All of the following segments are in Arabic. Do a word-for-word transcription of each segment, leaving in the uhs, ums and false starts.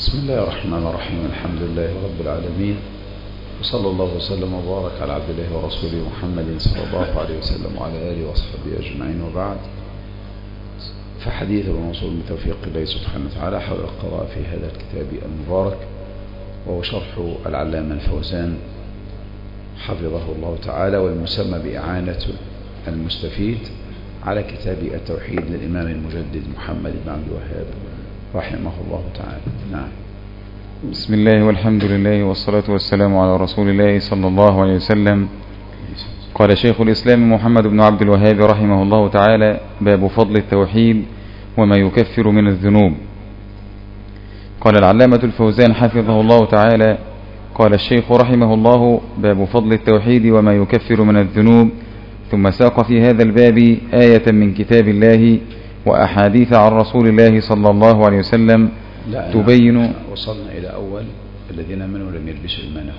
بسم الله الرحمن الرحيم. الحمد لله رب العالمين، وصلى الله وسلم وبارك على عبد الله ورسوله محمد صلى الله عليه وسلم وعلى آله وصحبه أجمعين، وبعد. فحديث الموصول بتوفيق الله سبحانه وتعالى حول القراءة في هذا الكتاب المبارك، وهو شرح العلامة الفوزان حفظه الله تعالى، والمسمى بإعانة المستفيد على كتاب التوحيد للإمام المجدد محمد بن عبد الوهاب رحمه الله تعالى. نعم. بسم الله والحمد لله والصلاة والسلام على رسول الله صلى الله عليه وسلم. قال شيخ الإسلام محمد بن عبد الوهاب رحمه الله تعالى: باب فضل التوحيد وما يكفر من الذنوب. قال العلامة الفوزان حفظه الله تعالى: قال الشيخ رحمه الله: باب فضل التوحيد وما يكفر من الذنوب. ثم ساق في هذا الباب آية من كتاب الله وأحاديث عن رسول الله صلى الله عليه وسلم لا تبين. نعم. وصلنا إلى أول الذين آمنوا ولم يلبسوا إيمانهم،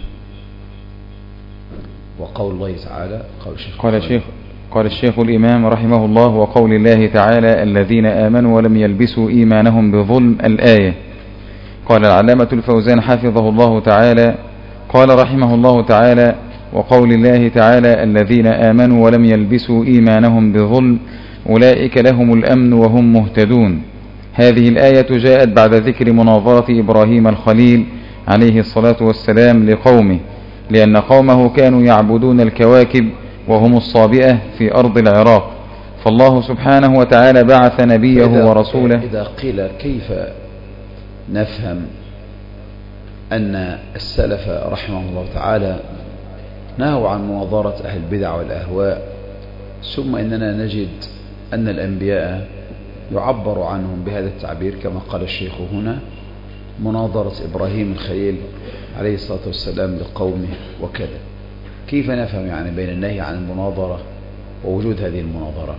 وقول الله تعالى. قال الشيخ قال الشيخ قال الشيخ الإمام رحمه الله: وقول الله تعالى: الذين آمنوا ولم يلبسوا إيمانهم بظلم، الآية. قال العلامة الفوزان حفظه الله تعالى: قال رحمه الله تعالى: وقول الله تعالى: الذين آمنوا ولم يلبسوا إيمانهم بظلم أولئك لهم الأمن وهم مهتدون. هذه الآية جاءت بعد ذكر مناظرة إبراهيم الخليل عليه الصلاة والسلام لقومه، لأن قومه كانوا يعبدون الكواكب وهم الصابئة في أرض العراق، فالله سبحانه وتعالى بعث نبيه إذا ورسوله. إذا قيل كيف نفهم أن السلف رحمه الله تعالى نهوا عن مناظرة أهل البدع والأهواء، ثم إننا نجد أن الأنبياء يعبر عنهم بهذا التعبير كما قال الشيخ هنا: مناظرة إبراهيم الخليل عليه الصلاة والسلام لقومه وكذا. كيف نفهم يعني بين النهي عن المناظرة ووجود هذه المناظرة؟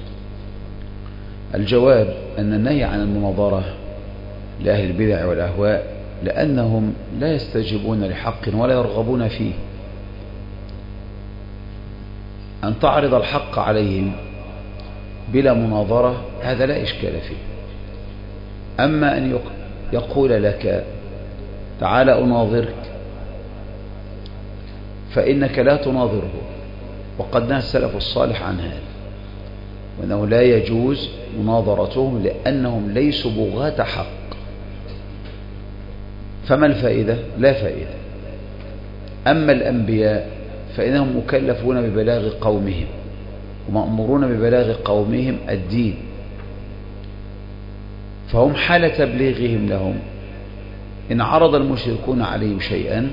الجواب أن النهي عن المناظرة لأهل البدع والأهواء لأنهم لا يستجيبون لحق ولا يرغبون فيه. أن تعرض الحق عليهم بلا مناظرة هذا لا إشكال فيه. أما أن يقول لك تعال أناظرك فإنك لا تناظره، وقد نهى السلف الصالح عن هذا، وأنه لا يجوز مناظرتهم لأنهم ليسوا بغاة حق. فما الفائدة؟ لا فائدة. أما الأنبياء فإنهم مكلفون ببلاغ قومهم ومأمورون ببلاغ قومهم الدين، فهم حال تبليغهم لهم إن عرض المشركون عليهم شيئا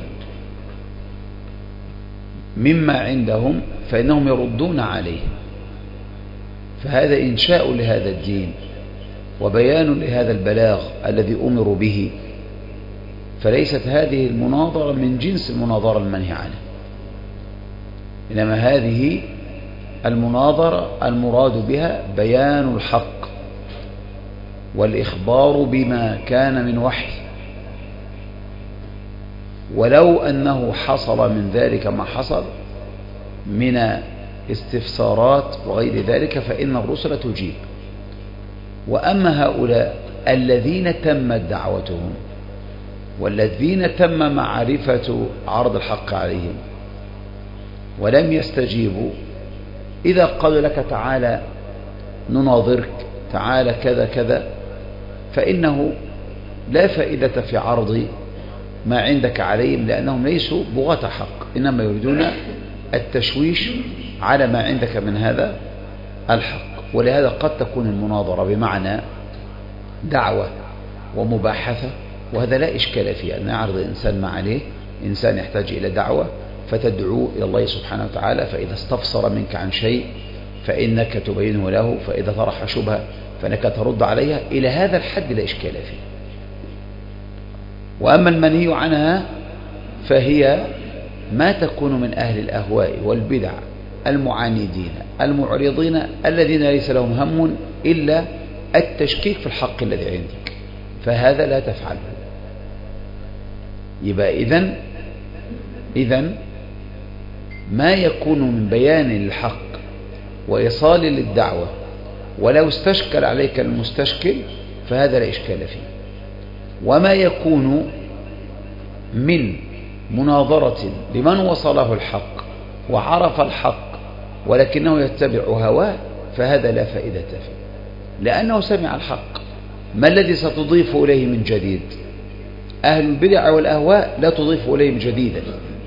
مما عندهم فإنهم يردون عليه، فهذا إنشاء لهذا الدين وبيان لهذا البلاغ الذي أمروا به. فليست هذه المناظرة من جنس المناظرة المنهي عنها، إنما هذه المناظرة المراد بها بيان الحق والإخبار بما كان من وحي، ولو أنه حصل من ذلك ما حصل من استفسارات وغير ذلك فإن الرسل تجيب. وأما هؤلاء الذين تمت دعوتهم والذين تم معرفة عرض الحق عليهم ولم يستجيبوا، إذا قالوا لك تعالى نناظرك، تعالى كذا كذا، فإنه لا فائدة في عرض ما عندك عليهم، لأنهم ليسوا بغاة حق، إنما يريدون التشويش على ما عندك من هذا الحق. ولهذا قد تكون المناظرة بمعنى دعوة ومباحثة، وهذا لا إشكال فيه، أن يعرض الإنسان ما عليه. إنسان يحتاج إلى دعوة فتدعو إلى الله سبحانه وتعالى، فإذا استفسر منك عن شيء فإنك تبينه له، فإذا طرح شبهة فإنك ترد عليها، إلى هذا الحد لا إشكال فيه. وأما المنهي عنها فهي ما تكون من أهل الأهواء والبدع المعاندين المعرضين الذين ليس لهم هم إلا التشكيك في الحق الذي عندك، فهذا لا تفعله. يبقى إذن إذن ما يكون من بيان للحق وإيصال للدعوة ولو استشكل عليك المستشكل فهذا لا إشكال فيه. وما يكون من مناظرة لمن وصله الحق وعرف الحق ولكنه يتبع هواه فهذا لا فائدة فيه، لأنه سمع الحق. ما الذي ستضيف إليه من جديد؟ أهل البدع والأهواء لا تضيف إليهم جديدا.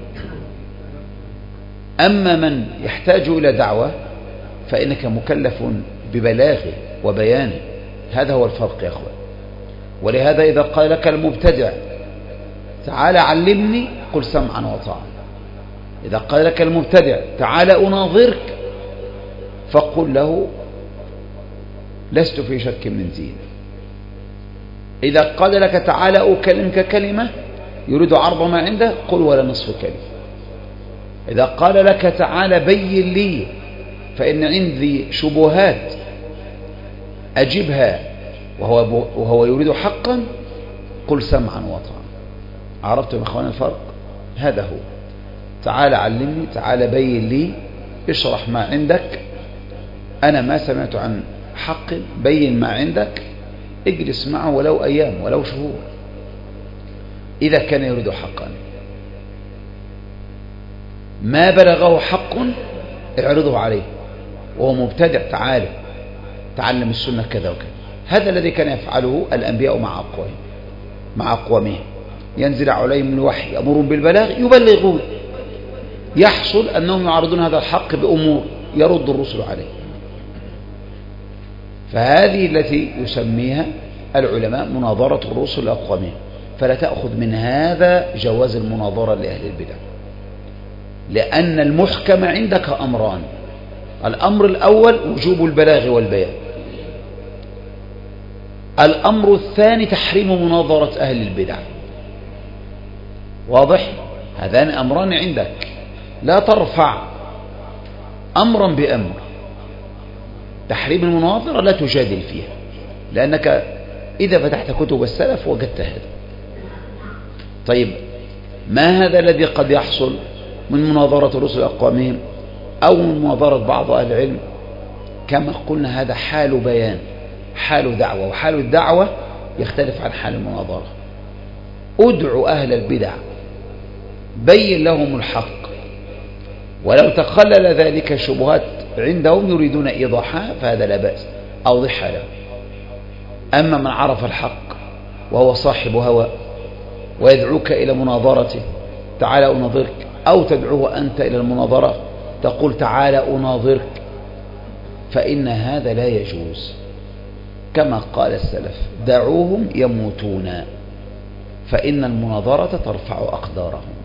أما من يحتاج إلى دعوة فإنك مكلف ببلاغه وبيانه، هذا هو الفرق يا أخوان. ولهذا إذا قال لك المبتدع تعال علمني قل سمعا وطاعا، إذا قال لك المبتدع تعال أناظرك فقل له لست في شك من دين. إذا قال لك تعال أكلمك كلمة يريد عرض ما عنده قل ولا نصف كلمة. إذا قال لك تعال بين لي فإن عندي شبهات أجبها وهو, وهو يريد حقا قل سمعا وطاعا. عرفتم يا إخوان الفرق؟ هذا هو. تعال علمني، تعال بين لي، اشرح ما عندك، أنا ما سمعت عن حق، بين ما عندك، اجلس معه ولو أيام ولو شهور إذا كان يريد حقا. ما بلغه حق اعرضه عليه وهو مبتدع، تعالى تعلم السنة كذا وكذا. هذا الذي كان يفعله الأنبياء مع أقوامهم مع أقوامهم ينزل عليهم الوحي يأمرون بالبلاغ يبلغون، يحصل أنهم يعرضون هذا الحق بأمور يرد الرسل عليه. فهذه التي يسميها العلماء مناظرة الرسل لأقوامهم. فلا تأخذ من هذا جواز المناظرة لأهل البدع، لأن المحكم عندك أمران: الأمر الأول وجوب البلاغ والبيان، الأمر الثاني تحريم مناظرة أهل البدع. واضح؟ هذان أمران عندك، لا ترفع أمرا بأمر. تحريم المناظرة لا تجادل فيها، لأنك إذا فتحت كتب السلف وجدت هذا. طيب ما هذا الذي قد يحصل من مناظرة رسل أقوامهم أو من مناظرة بعض أهل العلم؟ كما قلنا هذا حال بيان، حال دعوة، وحال الدعوة يختلف عن حال المناظرة. ادعو أهل البدع، بين لهم الحق، ولو تخلل ذلك شبهات عندهم يريدون إيضاحها فهذا لا بأس، أوضحها لهم. أما من عرف الحق وهو صاحب هوى ويدعوك إلى مناظرته تعالى أناظرك، أو تدعوه أنت إلى المناظرة تقول تعالى أناظرك، فإن هذا لا يجوز. كما قال السلف دعوهم يموتون فإن المناظرة ترفع أقدارهم.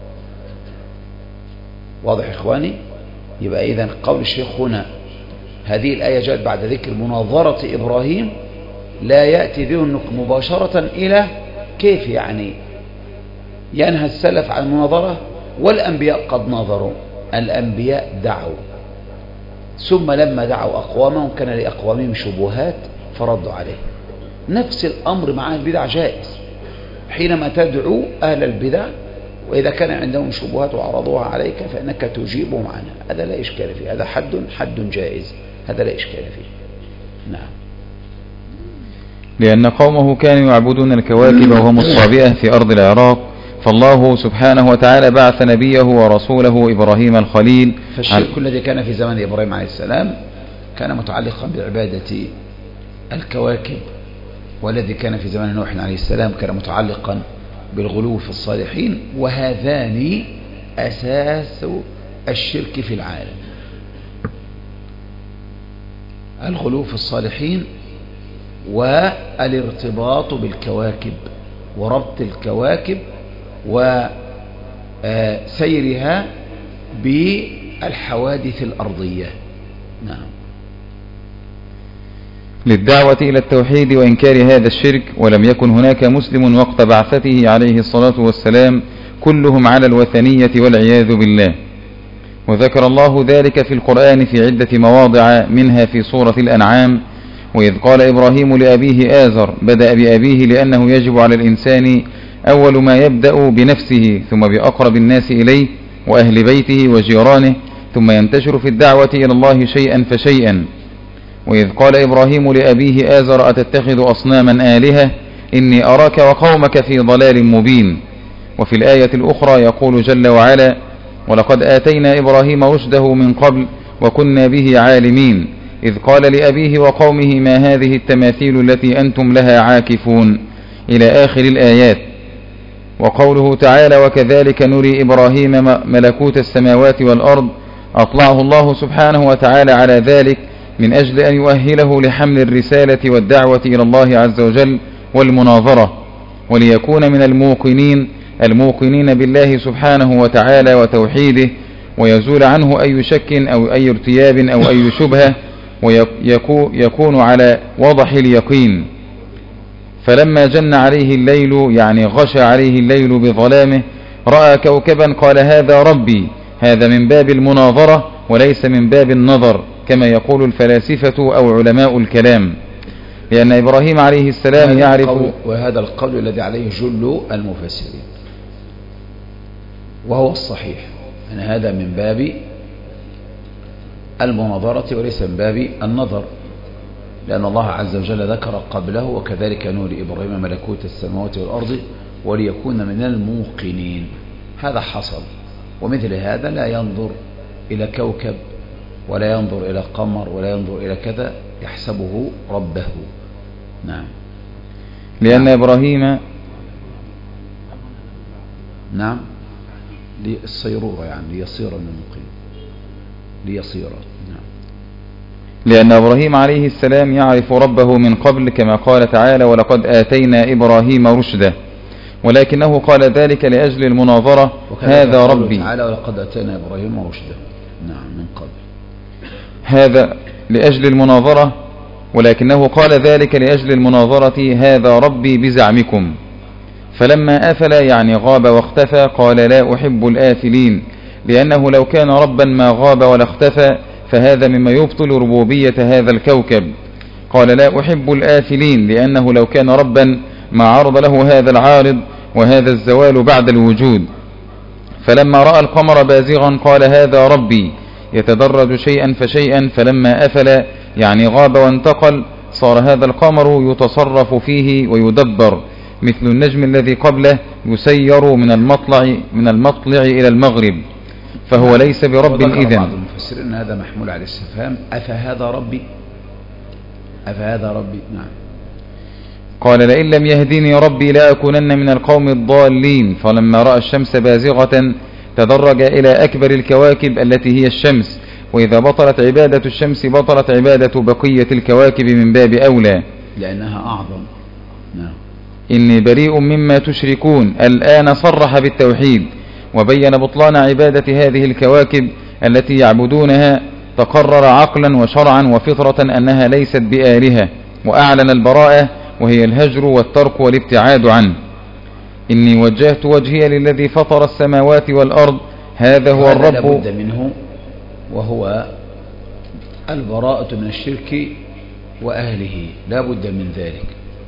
واضح إخواني؟ يبقى إذن قول الشيخ هنا هذه الآية جاءت بعد ذكر مناظرة إبراهيم، لا يأتي ذهنك مباشرة إلى كيف يعني ينهى السلف عن المناظرة والأنبياء قد ناظروا. الأنبياء دعوا، ثم لما دعوا أقوامهم كان لأقوامهم شبهات فردوا عليه. نفس الأمر مع البدع جائز، حينما تدعو أهل البدع وإذا كان عندهم شبهات وعرضوها عليك فإنك تجيبهم عنها، هذا لا إشكال فيه، هذا حد حد جائز، هذا لا إشكال فيه. نعم. لأن قومه كانوا يعبدون الكواكب وهم الصابئة في أرض العراق، فالله سبحانه وتعالى بعث نبيه ورسوله إبراهيم الخليل. فالشرك الذي كان في زمن إبراهيم عليه السلام كان متعلقا بعبادة الكواكب، والذي كان في زمن نوح عليه السلام كان متعلقا بالغلو في الصالحين، وهذان أساس الشرك في العالم: الغلو في الصالحين والارتباط بالكواكب وربط الكواكب وسيرها بالحوادث الأرضية. نعم. للدعوة إلى التوحيد وإنكار هذا الشرك، ولم يكن هناك مسلم وقت بعثته عليه الصلاة والسلام، كلهم على الوثنية والعياذ بالله. وذكر الله ذلك في القرآن في عدة مواضع، منها في سورة الأنعام: وإذ قال إبراهيم لأبيه آزر، بدأ بأبيه لأنه يجب على الإنسان أول ما يبدأ بنفسه ثم بأقرب الناس إليه وأهل بيته وجيرانه، ثم ينتشر في الدعوة إلى الله شيئا فشيئا. وإذ قال إبراهيم لأبيه آزر أتتخذ أصناما آلهة، إني أراك وقومك في ضلال مبين. وفي الآية الأخرى يقول جل وعلا ولقد آتينا إبراهيم رشده من قبل وكنا به عالمين إذ قال لأبيه وقومه ما هذه التماثيل التي أنتم لها عاكفون إلى آخر الآيات. وقوله تعالى وكذلك نري إبراهيم ملكوت السماوات والأرض أطلعه الله سبحانه وتعالى على ذلك من أجل أن يؤهله لحمل الرسالة والدعوة إلى الله عز وجل والمناظرة، وليكون من الموقنين الموقنين بالله سبحانه وتعالى وتوحيده، ويزول عنه أي شك أو أي ارتياب أو أي شبهة، ويكون على وضح اليقين. فلما جن عليه الليل يعني غشى عليه الليل بظلامه رأى كوكبا قال هذا ربي. هذا من باب المناظرة وليس من باب النظر كما يقول الفلاسفة أو علماء الكلام، لأن إبراهيم عليه السلام يعرف. وهذا القول الذي عليه جل المفسرين وهو الصحيح أن هذا من باب المناظرة وليس من باب النظر، لأن الله عز وجل ذكر قبله وكذلك نوري إبراهيم ملكوت السماوات والأرض وليكون من الموقنين. هذا حصل، ومثل هذا لا ينظر إلى كوكب ولا ينظر إلى قمر ولا ينظر إلى كذا يحسبه ربه. نعم. لأن نعم. إبراهيم نعم للصيرورة يعني ليصير من المقيم ليصير. نعم. لأن إبراهيم عليه السلام يعرف ربه من قبل كما قال تعالى ولقد آتينا إبراهيم رشده، ولكنه قال ذلك لأجل المناظرة هذا ربي تعالى ولقد آتينا إبراهيم رشده. نعم من قبل هذا لأجل المناظرة، ولكنه قال ذلك لأجل المناظرة هذا ربي بزعمكم. فلما أفل يعني غاب واختفى قال لا أحب الآفلين، لأنه لو كان ربا ما غاب ولا اختفى فهذا مما يبطل ربوبية هذا الكوكب. قال لا أحب الآفلين لأنه لو كان ربا ما عرض له هذا العارض وهذا الزوال بعد الوجود. فلما رأى القمر بازغا قال هذا ربي، يتدرج شيئا فشيئا، فلما أفل يعني غاب وانتقل صار هذا القمر يتصرف فيه ويدبر مثل النجم الذي قبله يسير من المطلع من المطلع إلى المغرب، فهو ليس برب إذن. بعض المفسرين هذا محمول على الاستفهام أفهذا ربي أفهذا ربي. نعم. قال لئن لم يهديني ربي لأكونن من القوم الضالين. فلما رأى الشمس بازغة تدرج إلى أكبر الكواكب التي هي الشمس، وإذا بطلت عبادة الشمس بطلت عبادة بقية الكواكب من باب أولى لأنها أعظم. نعم. إني بريء مما تشركون. الآن صرح بالتوحيد وبين بطلان عبادة هذه الكواكب التي يعبدونها، تقرر عقلا وشرعا وفطرة أنها ليست بآلهة، وأعلن البراءة وهي الهجر والترك والابتعاد عنه. إني وجهت وجهي للذي فطر السماوات والأرض هذا هو الرب. لا بد منه وهو البراءة من الشرك وأهله، لا بد من ذلك.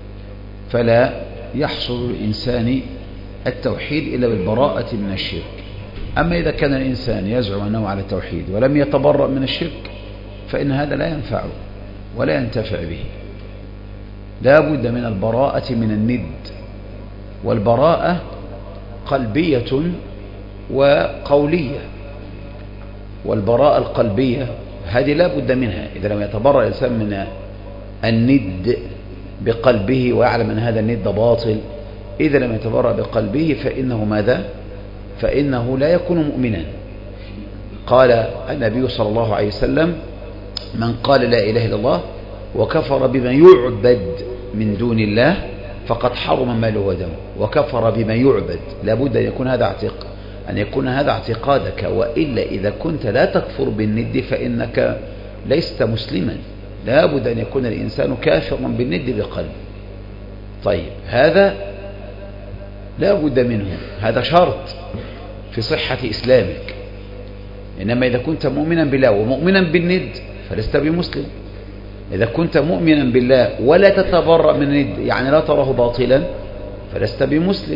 فلا يحصل الإنسان التوحيد إلا بالبراءة من الشرك. أما إذا كان الإنسان يزعم أنه على التوحيد ولم يتبرأ من الشرك فإن هذا لا ينفعه ولا ينتفع به. لا بد من البراءة من الند، والبراءة قلبية وقولية. والبراءة القلبية هذه لا بد منها. إذا لم يتبرأ الإنسان من الند بقلبه ويعلم أن هذا الند باطل، إذا لم يتبرأ بقلبه فإنه ماذا؟ فإنه لا يكون مؤمنا. قال النبي صلى الله عليه وسلم من قال لا إله إلا الله وكفر بما يعبد من دون الله فقد حرم ماله ودمه. وكفر بما يعبد، لابد أن يكون هذا اعتقاد أن يكون هذا اعتقادك، وإلا إذا كنت لا تكفر بالند فإنك لست مسلما. لابد أن يكون الإنسان كافرا بالند بقلبه. طيب هذا لا بد منه، هذا شرط في صحة إسلامك. إنما إذا كنت مؤمنا بالله ومؤمنا بالند فلست بمسلم. إذا كنت مؤمنا بالله ولا تتبرأ من الند يعني لا تراه باطلا فلست بمسلم.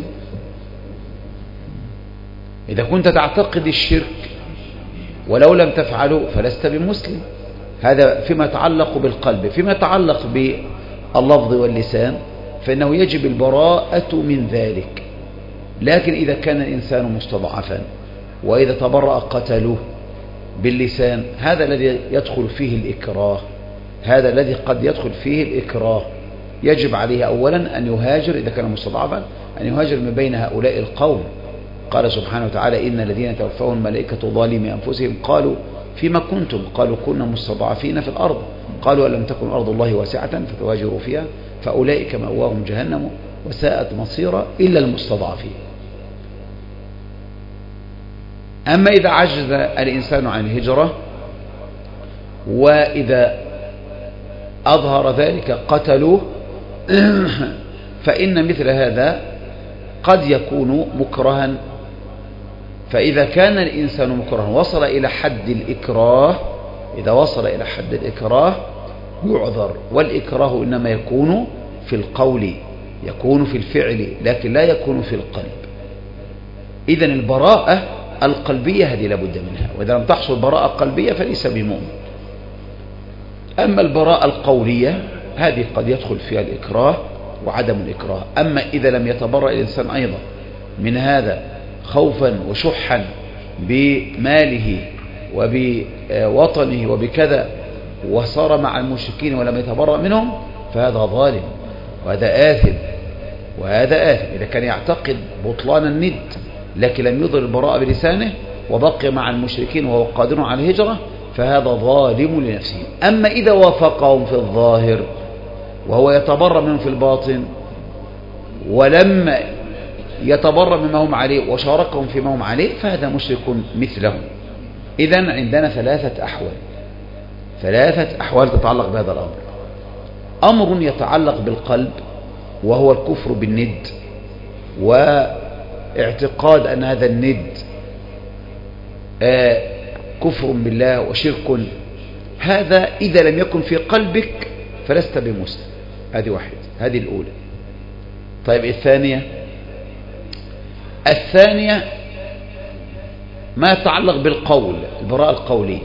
إذا كنت تعتقد الشرك ولو لم تفعله فلست بمسلم. هذا فيما يتعلق بالقلب. فيما يتعلق باللفظ واللسان فإنه يجب البراءة من ذلك. لكن إذا كان الإنسان مستضعفا وإذا تبرأ قتلوه باللسان، هذا الذي يدخل فيه الإكراه، هذا الذي قد يدخل فيه الإكراه. يجب عليه أولا أن يهاجر إذا كان مستضعفا، أن يهاجر من بين هؤلاء القوم. قال سبحانه وتعالى: إن الذين توفاهم الملائكة ظالمي أنفسهم قالوا فيما كنتم؟ قالوا كنا مستضعفين في الأرض، قالوا ألم تكن أرض الله واسعة فتهاجروا فيها فأولئك مأواهم جهنم وساءت مصيرا إلا المستضعفين. أما إذا عجز الإنسان عن الهجرة وإذا أظهر ذلك قتلوه فإن مثل هذا قد يكون مكرها. فإذا كان الإنسان مكرها وصل إلى حد الإكراه، إذا وصل إلى حد الإكراه يعذر. والإكراه إنما يكون في القول، يكون في الفعل، لكن لا يكون في القلب. إذن البراءة القلبية هذه لابد منها، وإذا لم تحصل براءة قلبية فليس بمؤمن. أما البراءة القولية هذه قد يدخل فيها الإكراه وعدم الإكراه. أما إذا لم يتبرأ الإنسان أيضا من هذا خوفا وشحا بماله وبوطنه وبكذا وصار مع المشركين ولم يتبرأ منهم، فهذا ظالم وهذا آثم وهذا آثم. إذا كان يعتقد بطلان الند لكن لم يظهر البراءة بلسانه وبقي مع المشركين وهو قادر على الهجرة، فهذا ظالم لنفسه. أما إذا وافقهم في الظاهر وهو يتبرأ منهم في الباطن ولم يتبرأ مما هم عليه وشاركهم فيما هم عليه، فهذا مشرك مثلهم. إذن عندنا ثلاثة أحوال، ثلاثة أحوال تتعلق بهذا الأمر. أمر يتعلق بالقلب وهو الكفر بالند واعتقاد أن هذا الند آه كفر بالله وشرك. هذا إذا لم يكن في قلبك فلست بمسلم. هذه واحدة، هذه الأولى. طيب الثانية، الثانية ما يتعلق بالقول، البراءة القولية.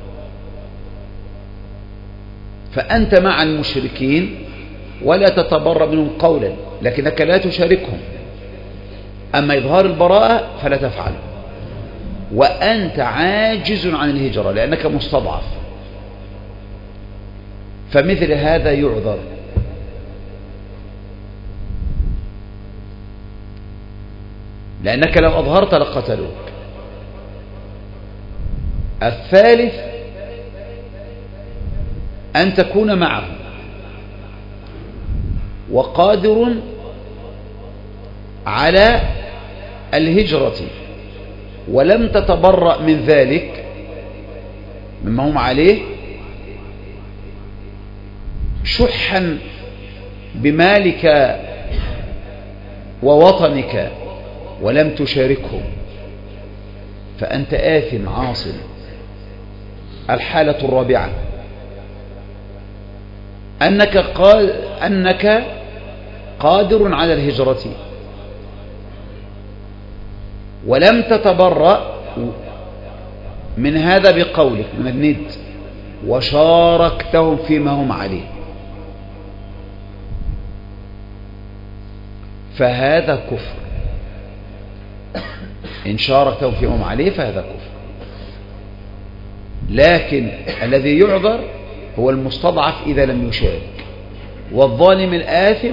فأنت مع المشركين ولا تتبرأ منهم قولا لكنك لا تشاركهم. أما إظهار البراءة فلا تفعل، وأنت عاجز عن الهجرة لأنك مستضعف، فمثل هذا يعذر. لأنك لو أظهرت لقتلوك. الثالث أن تكون معه وقادر على الهجرة ولم تتبرأ من ذلك مما هم عليه شحا بمالك ووطنك ولم تشاركهم، فأنت آثم عاصم. الحالة الرابعة أنك, قال أنك قادر على الهجرة ولم تتبرأ من هذا بقولك من الند وشاركتهم فيما هم عليه، فهذا كفر. إن شاركتهم فيما هم عليه فهذا كفر. لكن الذي يعذر هو المستضعف إذا لم يشارك، والظالم الآثم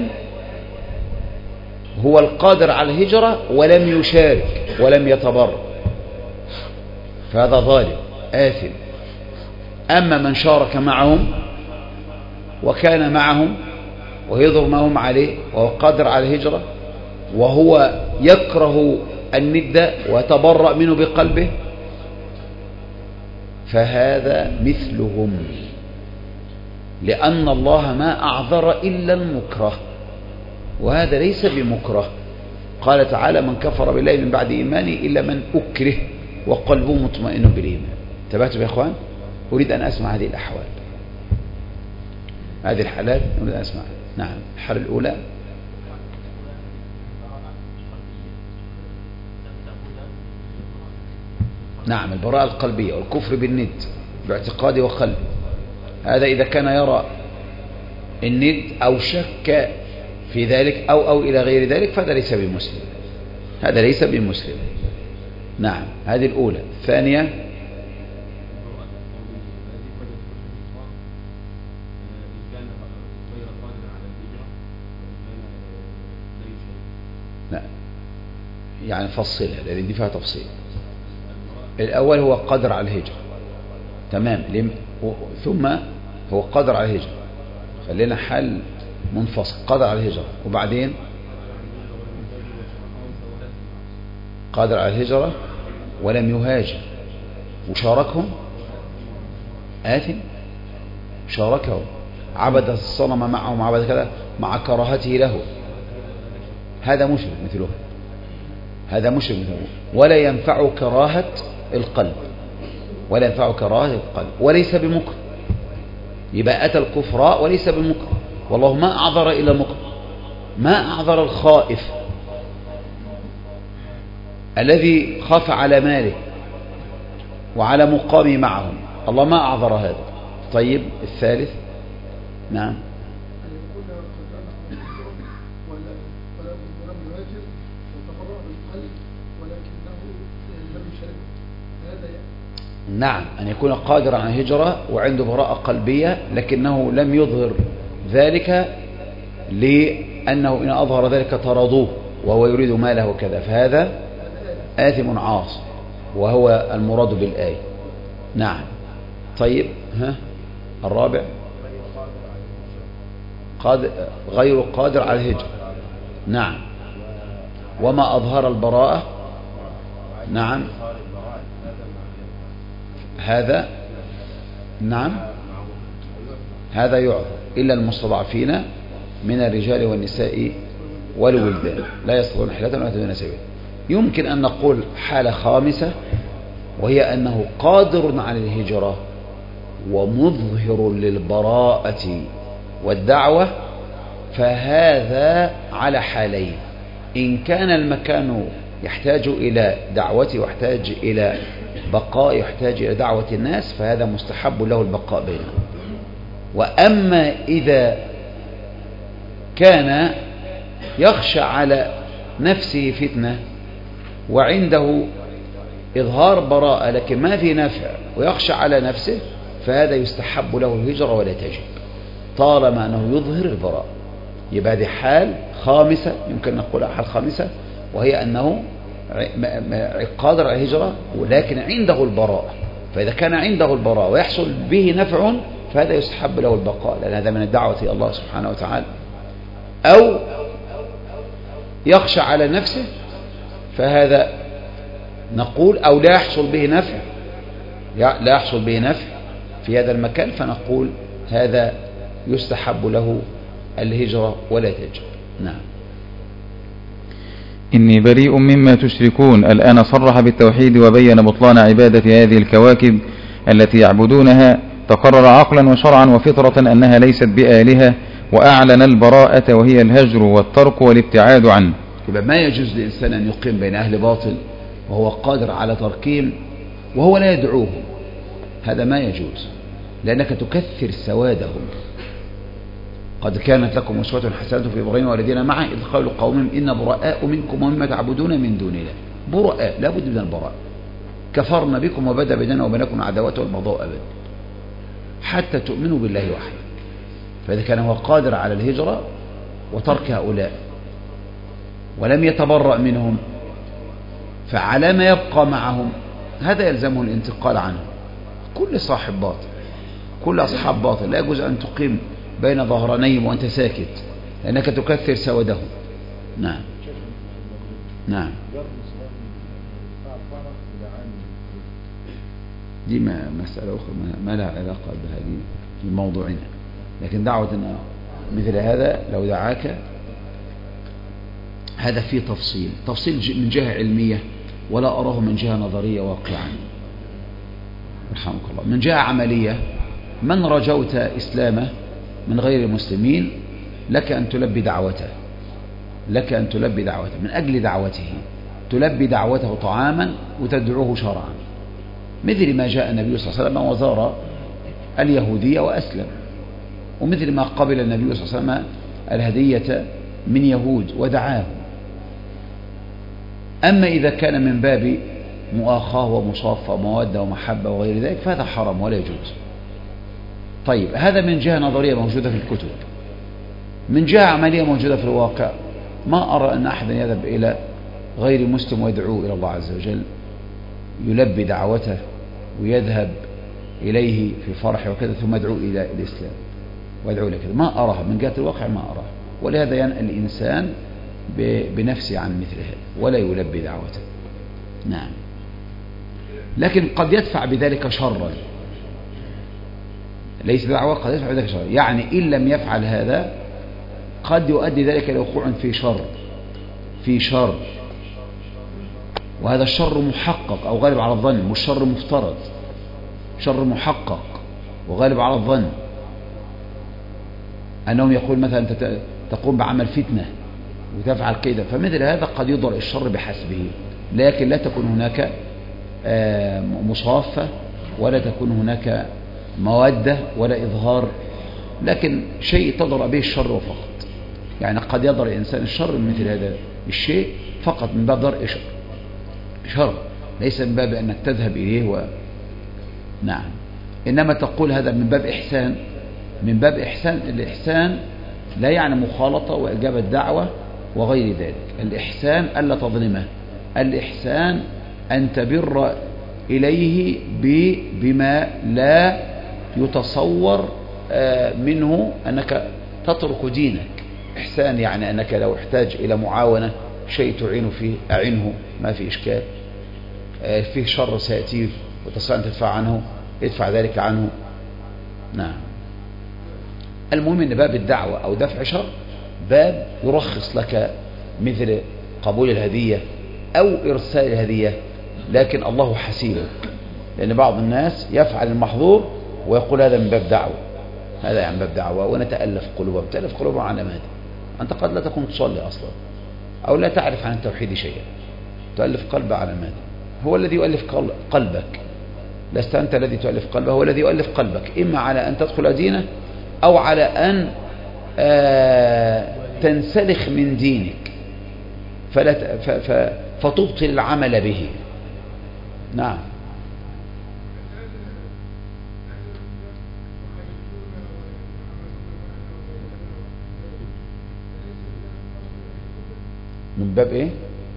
هو القادر على الهجرة ولم يشارك ولم يتبرأ، فهذا ظالم آثم. أما من شارك معهم وكان معهم ويظهر ما هم عليه وهو قادر على الهجرة وهو يكره الند ويتبرأ منه بقلبه، فهذا مثلهم، لأن الله ما أعذر إلا المكره، وهذا ليس بمكره. قال تعالى: من كفر بالله من بعد إيمانه إلا من أكره وقلبه مطمئن بالإيمان. انتبهتوا يا إخوان؟ أريد أن أسمع هذه الأحوال، هذه الحالات أريد أن أسمع. نعم، الحالة الأولى نعم البراءة القلبية والكفر بالند باعتقاد وقلب. هذا إذا كان يرى الند أو شك في ذلك أو أو إلى غير ذلك فهذا ليس بمسلم، هذا ليس بمسلم. نعم، هذه الأولى. الثانية لا يعني فصلها لأن دي فيها تفصيل. الأول هو قدر على الهجرة، تمام، ثم هو قدر على الهجرة، خلينا حل منفصل، قدر على الهجرة، وبعدين قادر على الهجرة ولم يهاجر وشاركهم آثم، شاركهم، عبد الصنم معهم، عبد كذا مع كراهته له، هذا مشرك مثله، هذا مشرك مثله، ولا ينفع كراهة القلب، ولا ينفع كراهة القلب، وليس بمكره. يبقى أتى الكفراء وليس بمكره، والله ما أعذر إلا مكره، ما أعذر الخائف الذي خاف على ماله وعلى مقامه معهم، الله ما أعذر هذا. طيب الثالث. نعم، نعم، أن يكون قادرا على الهجرة وعنده براءة قلبية لكنه لم يظهر ذلك لأنه إن أظهر ذلك طردوه وهو يريد ماله وكذا، فهذا آثم عاص وهو المراد بالآية. نعم. طيب ها الرابع قادر غير قادر على الهجرة. نعم، وما أظهر البراءة. نعم، هذا نعم هذا يعذر إلا المستضعفين من الرجال والنساء والولدان لا يستطيعون حيلة ولا يهتدون سبيلا. يمكن أن نقول حالة خامسة وهي أنه قادر على الهجرة ومظهر للبراءة والدعوة، فهذا على حالين: إن كان المكان يحتاج إلى دعوته ويحتاج إلى بقاء يحتاج إلى دعوة الناس فهذا مستحب له البقاء بينهم. وأما إذا كان يخشى على نفسه فتنة وعنده إظهار براءة لكن ما في نفع ويخشى على نفسه فهذا يستحب له الهجرة ولا تجب طالما أنه يظهر البراءة. يبقى هذه حال خامسة يمكن نقولها حال خامسة، وهي أنه قادر على الهجرة ولكن عنده البراءة، فإذا كان عنده البراءة ويحصل به نفع فهذا يستحب له البقاء لأن هذا من الدعوة إلى الله سبحانه وتعالى. أو يخشى على نفسه فهذا نقول أو لا يحصل به نفع لا يحصل به نفع في هذا المكان فنقول هذا يستحب له الهجرة ولا تجب. نعم. إني بريء مما تشركون الآن صرح بالتوحيد وبين بطلان عبادة هذه الكواكب التي يعبدونها، تقرر عقلا وشرعا وفطرة أنها ليست بآلهة، وأعلن البراءة وهي الهجر والترك والابتعاد عنه. يبقى ما يجوز للإنسان أن يقيم بين أهل باطل وهو قادر على تركهم وهو لا يدعوهم، هذا ما يجوز لأنك تكثر سوادهم. قد كانت لكم أسوة حسنة في إبراهيم والذين معه إذ قالوا قومهم إن براء منكم ومما تعبدون من دون الله. براء، لا بد من البراء. كفرنا بكم وبدا بيننا وبينكم عداوة والبغضاء أبدا حتى تؤمنوا بالله وحده. فإذا كان هو قادر على الهجرة وترك هؤلاء ولم يتبرأ منهم فعلى ما يبقى معهم هذا يلزمه الانتقال عنه. كل صاحب باطل كل أصحاب باطل لا يجوز أن تقيم بين ظهرانيهم وأنت ساكت لأنك تكثر سودهم. نعم. نعم. دي ما مسألة أخرى ما لها علاقة بهذه الموضوعين، لكن دعوة مثل هذا لو دعاك هذا فيه تفصيل تفصيل من جهة علمية ولا أراه من جهة نظرية واقعا رحمك الله. من جهة عملية من رجوت إسلامه من غير المسلمين لك أن تلبي دعوته لك أن تلبي دعوته من أجل دعوته تلبي دعوته طعاما وتدعوه شرعا، مثل ما جاء النبي صلى الله عليه وسلم وزار اليهودية وأسلم، ومثل ما قبل النبي صلى الله عليه وسلم الهدية من يهود ودعاهم. أما إذا كان من باب مؤاخاة ومصافة ومودة ومحبة وغير ذلك فهذا حرام ولا يجوز. طيب هذا من جهة نظرية موجودة في الكتب. من جهة عملية موجودة في الواقع، ما أرى أن أحدا يذهب إلى غير مسلم ويدعوه إلى الله عز وجل، يلبي دعوته ويذهب إليه في فرحه وكذا ثم يدعو إلى الإسلام ويدعو إلى كذا، ما أراها من جهة الواقع، ما أراها. ولهذا ينأى الإنسان بنفسه عن مثل هذا ولا يلبي دعوته. نعم. لكن قد يدفع بذلك شرا، ليس دعوة، قد يدفع بذلك شرا، يعني إن لم يفعل هذا قد يؤدي ذلك إلى وقوع في شر في شر وهذا الشر محقق أو غالب على الظن، مش شر مفترض، شر محقق وغالب على الظن. أنهم يقول مثلا تقوم بعمل فتنة وتفعل كده، فمثل هذا قد يضر الشر بحسبه، لكن لا تكون هناك مصافة ولا تكون هناك مودة ولا إظهار، لكن شيء تضر به الشر وفقط. يعني قد يضر الإنسان الشر من مثل هذا الشيء فقط من باب ضرء شر شر ليس من باب أنك تذهب إليه و... نعم. إنما تقول هذا من باب إحسان، من باب إحسان. الإحسان لا يعني مخالطة وإجابة دعوة وغير ذلك. الإحسان ألا تظلمه، الإحسان أن تبر إليه بما لا يتصور منه أنك تترك دينك. إحسان يعني أنك لو احتاج إلى معاونة شيء تعين فيه أعنه، ما في إشكال. فيه شر سيأتيه وتستطيع أن تدفع عنه، ادفع ذلك عنه. نعم. المهم أن باب الدعوة أو دفع شر باب يرخص لك مثل قبول الهدية أو إرسال الهدية، لكن الله حسيبك، لأن بعض الناس يفعل المحظور ويقول هذا من باب دعوة، هذا يعني باب دعوة، ونتألف قلوبهم. تألف قلوبهم على ماذا؟ أنت قد لا تكون تصلي أصلا أو لا تعرف عن التوحيد شيئا، تؤلف قلبه على ماذا؟ هو الذي يؤلف قلبك، لست أنت الذي تؤلف قلبه، هو الذي يؤلف قلبك، إما على أن تدخل دينه أو على أن تنسلخ من دينك فلا فتبطل العمل به. نعم. من باب ايه؟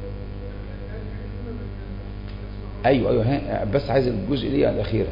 ايوه ايوه بس عايز الجزء دي الاخيره.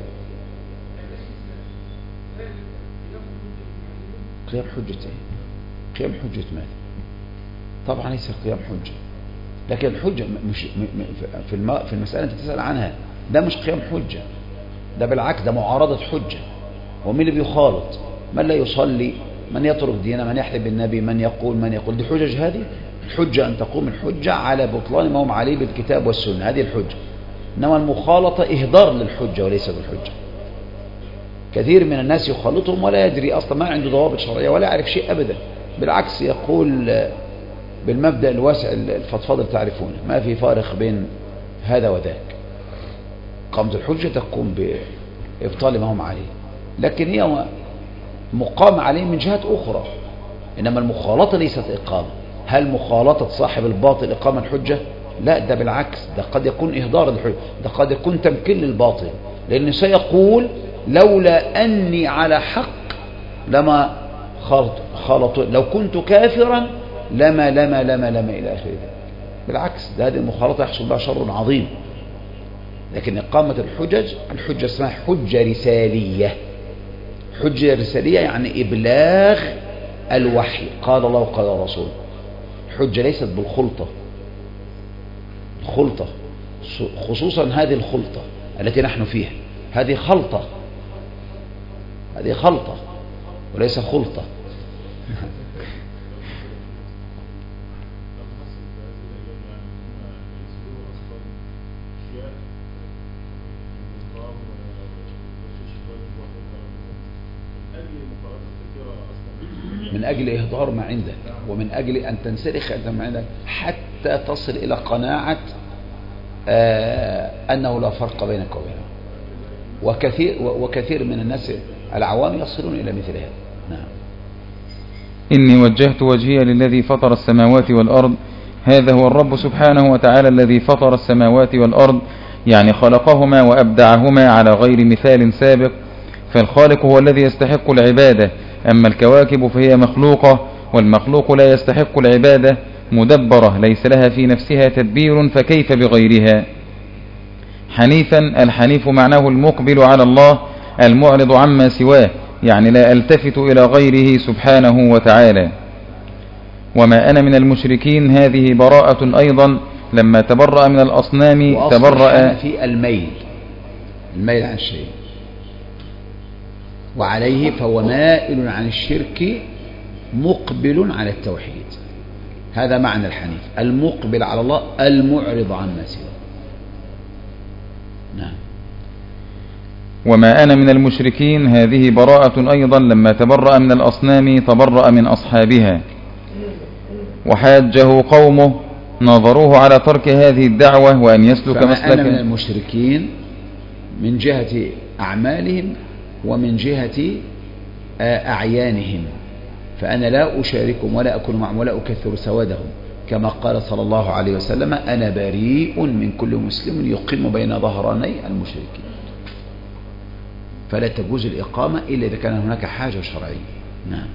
قيام حجة ايه؟ قيام حجة ماذا؟ طبعا ليس قيام حجة، لكن الحجة مش في في المسألة انت تسأل عنها، ده مش قيام حجة، ده بالعكس ده معارضة حجة. ومين اللي بيخالط؟ من لا يصلي، من يترك دينه، من يحلف بالنبي، من يقول من يقول، دي حجج. هذه الحجة أن تقوم الحجة على بطلان ما هم عليه بالكتاب والسنة، هذه الحجة. إنما المخالطة إهدار للحجة وليس بالحجة. كثير من الناس يخالطهم ولا يدري أصلا، ما عنده ضوابط شرعية ولا يعرف شيء أبدا، بالعكس يقول بالمبدأ الواسع الفضفاض تعرفونه، ما في فارق بين هذا وذاك. قامت الحجة تقوم بإبطال ما هم عليه، لكن هي مقام عليه من جهات أخرى. إنما المخالطة ليست إقامة. هل مخالطة صاحب الباطل إقامة الحجة؟ لا، ده بالعكس، ده قد يكون إهدار الحجة، ده قد يكون تمكين للباطل، لأنه سيقول لولا أني على حق لما خالط، لو كنت كافرا لما لما لما لما إلى آخر ذلك. بالعكس، ده هذه المخالطة يحصل بها شر عظيم. لكن إقامة الحجج، الحجة اسمها حجة رسالية. حجة رسالية يعني إبلاغ الوحي، قال الله قال الرسول. الحجة ليست بالخلطة، الخلطة خصوصا هذه الخلطة التي نحن فيها، هذه خلطة، هذه خلطة وليس خلطة. من أجل إهدار ما عندك، ومن أجل أن تنسلخ أنت ما عندك حتى تصل إلى قناعة آه أنه لا فرق بينك وبينه. وكثير وكثير من الناس العوام يصلون إلى مثل هذا. نعم. إني وجهت وجهي للذي فطر السماوات والأرض. هذا هو الرب سبحانه وتعالى الذي فطر السماوات والأرض، يعني خلقهما وأبدعهما على غير مثال سابق، فالخالق هو الذي يستحق العبادة، أما الكواكب فهي مخلوقة، والمخلوق لا يستحق العبادة، مدبرة ليس لها في نفسها تدبير، فكيف بغيرها؟ حنيفا، الحنيف معناه المقبل على الله المعرض عما سواه، يعني لا ألتفت إلى غيره سبحانه وتعالى. وما أنا من المشركين، هذه براءة أيضا، لما تبرأ من الأصنام تبرأ في الميل الميل عن الشيء، وعليه فهو مائل عن الشرك مقبل على التوحيد. هذا معنى الحنيف، المقبل على الله المعرض عما سواه. نعم. وما أنا من المشركين، هذه براءة أيضا، لما تبرأ من الأصنام تبرأ من أصحابها. وحاجه قومه، نظروه على ترك هذه الدعوة وأن يسلك مسلكا. فما أنا من المشركين من جهة أعمالهم ومن جهة أعيانهم، فأنا لا أشاركهم ولا أكون معهم ولا أكثر سوادهم، كما قال صلى الله عليه وسلم: أنا بريء من كل مسلم يقيم بين ظهراني المشركين. فلا تجوز الإقامة إلا إذا كان هناك حاجة شرعية. نعم.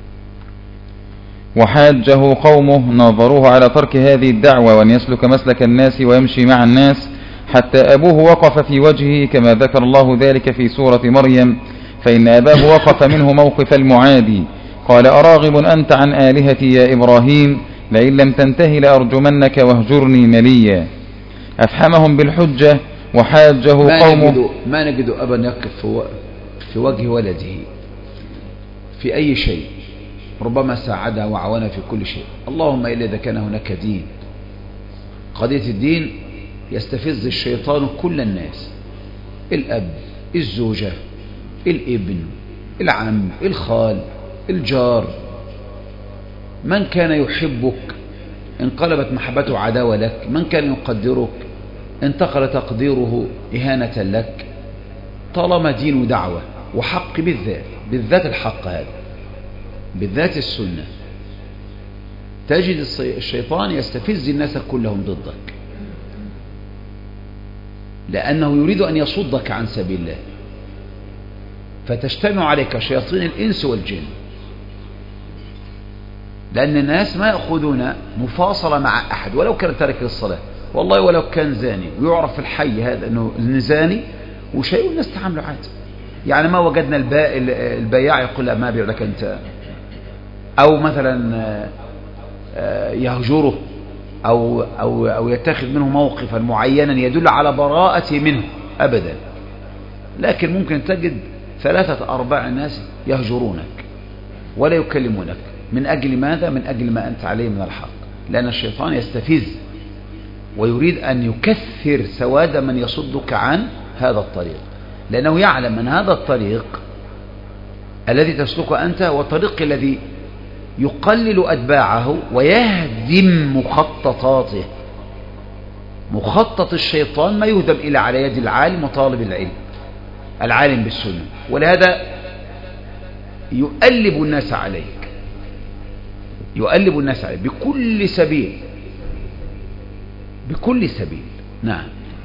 وحاجه قومه، نظروه على ترك هذه الدعوة وأن يسلك مسلك الناس ويمشي مع الناس، حتى أبوه وقف في وجهه، كما ذكر الله ذلك في سورة مريم، فإن أباه وقف منه موقف المعادي، قال: أراغب أنت عن آلهتي يا إبراهيم، لئن لم تنتهي لأرجمنك واهجرني مليا. أفحمهم بالحجة. وحاجه ما قومه، نجد ما نجد أبا يقف في وجه ولده في أي شيء، ربما ساعدها وعاونها في كل شيء، اللهم إلا إذا كان هناك دين. قضية الدين يستفز الشيطان كل الناس، الأب، الزوجة، الابن، العم، الخال، الجار، من كان يحبك انقلبت محبته عداوة لك، من كان يقدرك انتقل تقديره إهانة لك، طالما دين ودعوة وحق، بالذات بالذات الحق هذا، بالذات السنة، تجد الشيطان يستفز الناس كلهم ضدك، لأنه يريد أن يصدك عن سبيل الله، فتجتمع عليك شياطين الإنس والجن، لأن الناس ما يأخذون مفاصلة مع أحد ولو كان تارك للصلاة، والله ولو كان زاني ويعرف في الحي هذا أنه زاني وشيء، والناس تعامله عادي. يعني ما وجدنا البياع يقول لا ما أبيع لك أنت، أو مثلا يهجره أو, أو, أو يتخذ منه موقفا معينا يدل على براءته منه أبدا. لكن ممكن تجد ثلاثة أرباع الناس يهجرونك ولا يكلمونك، من أجل ماذا؟ من أجل ما أنت عليه من الحق، لأن الشيطان يستفز ويريد أن يكثر سواد من يصدك عن هذا الطريق، لأنه يعلم أن هذا الطريق الذي تسلكه أنت هو الطريق الذي يقلل أتباعه ويهدم مخططاته. مخطط الشيطان ما يهدم إلا على يد العالم وطالب العلم، العالم بالسنة، ولهذا يؤلب الناس عليك، يؤلب الناس عليك بكل سبيل، بكل سبيل. نعم.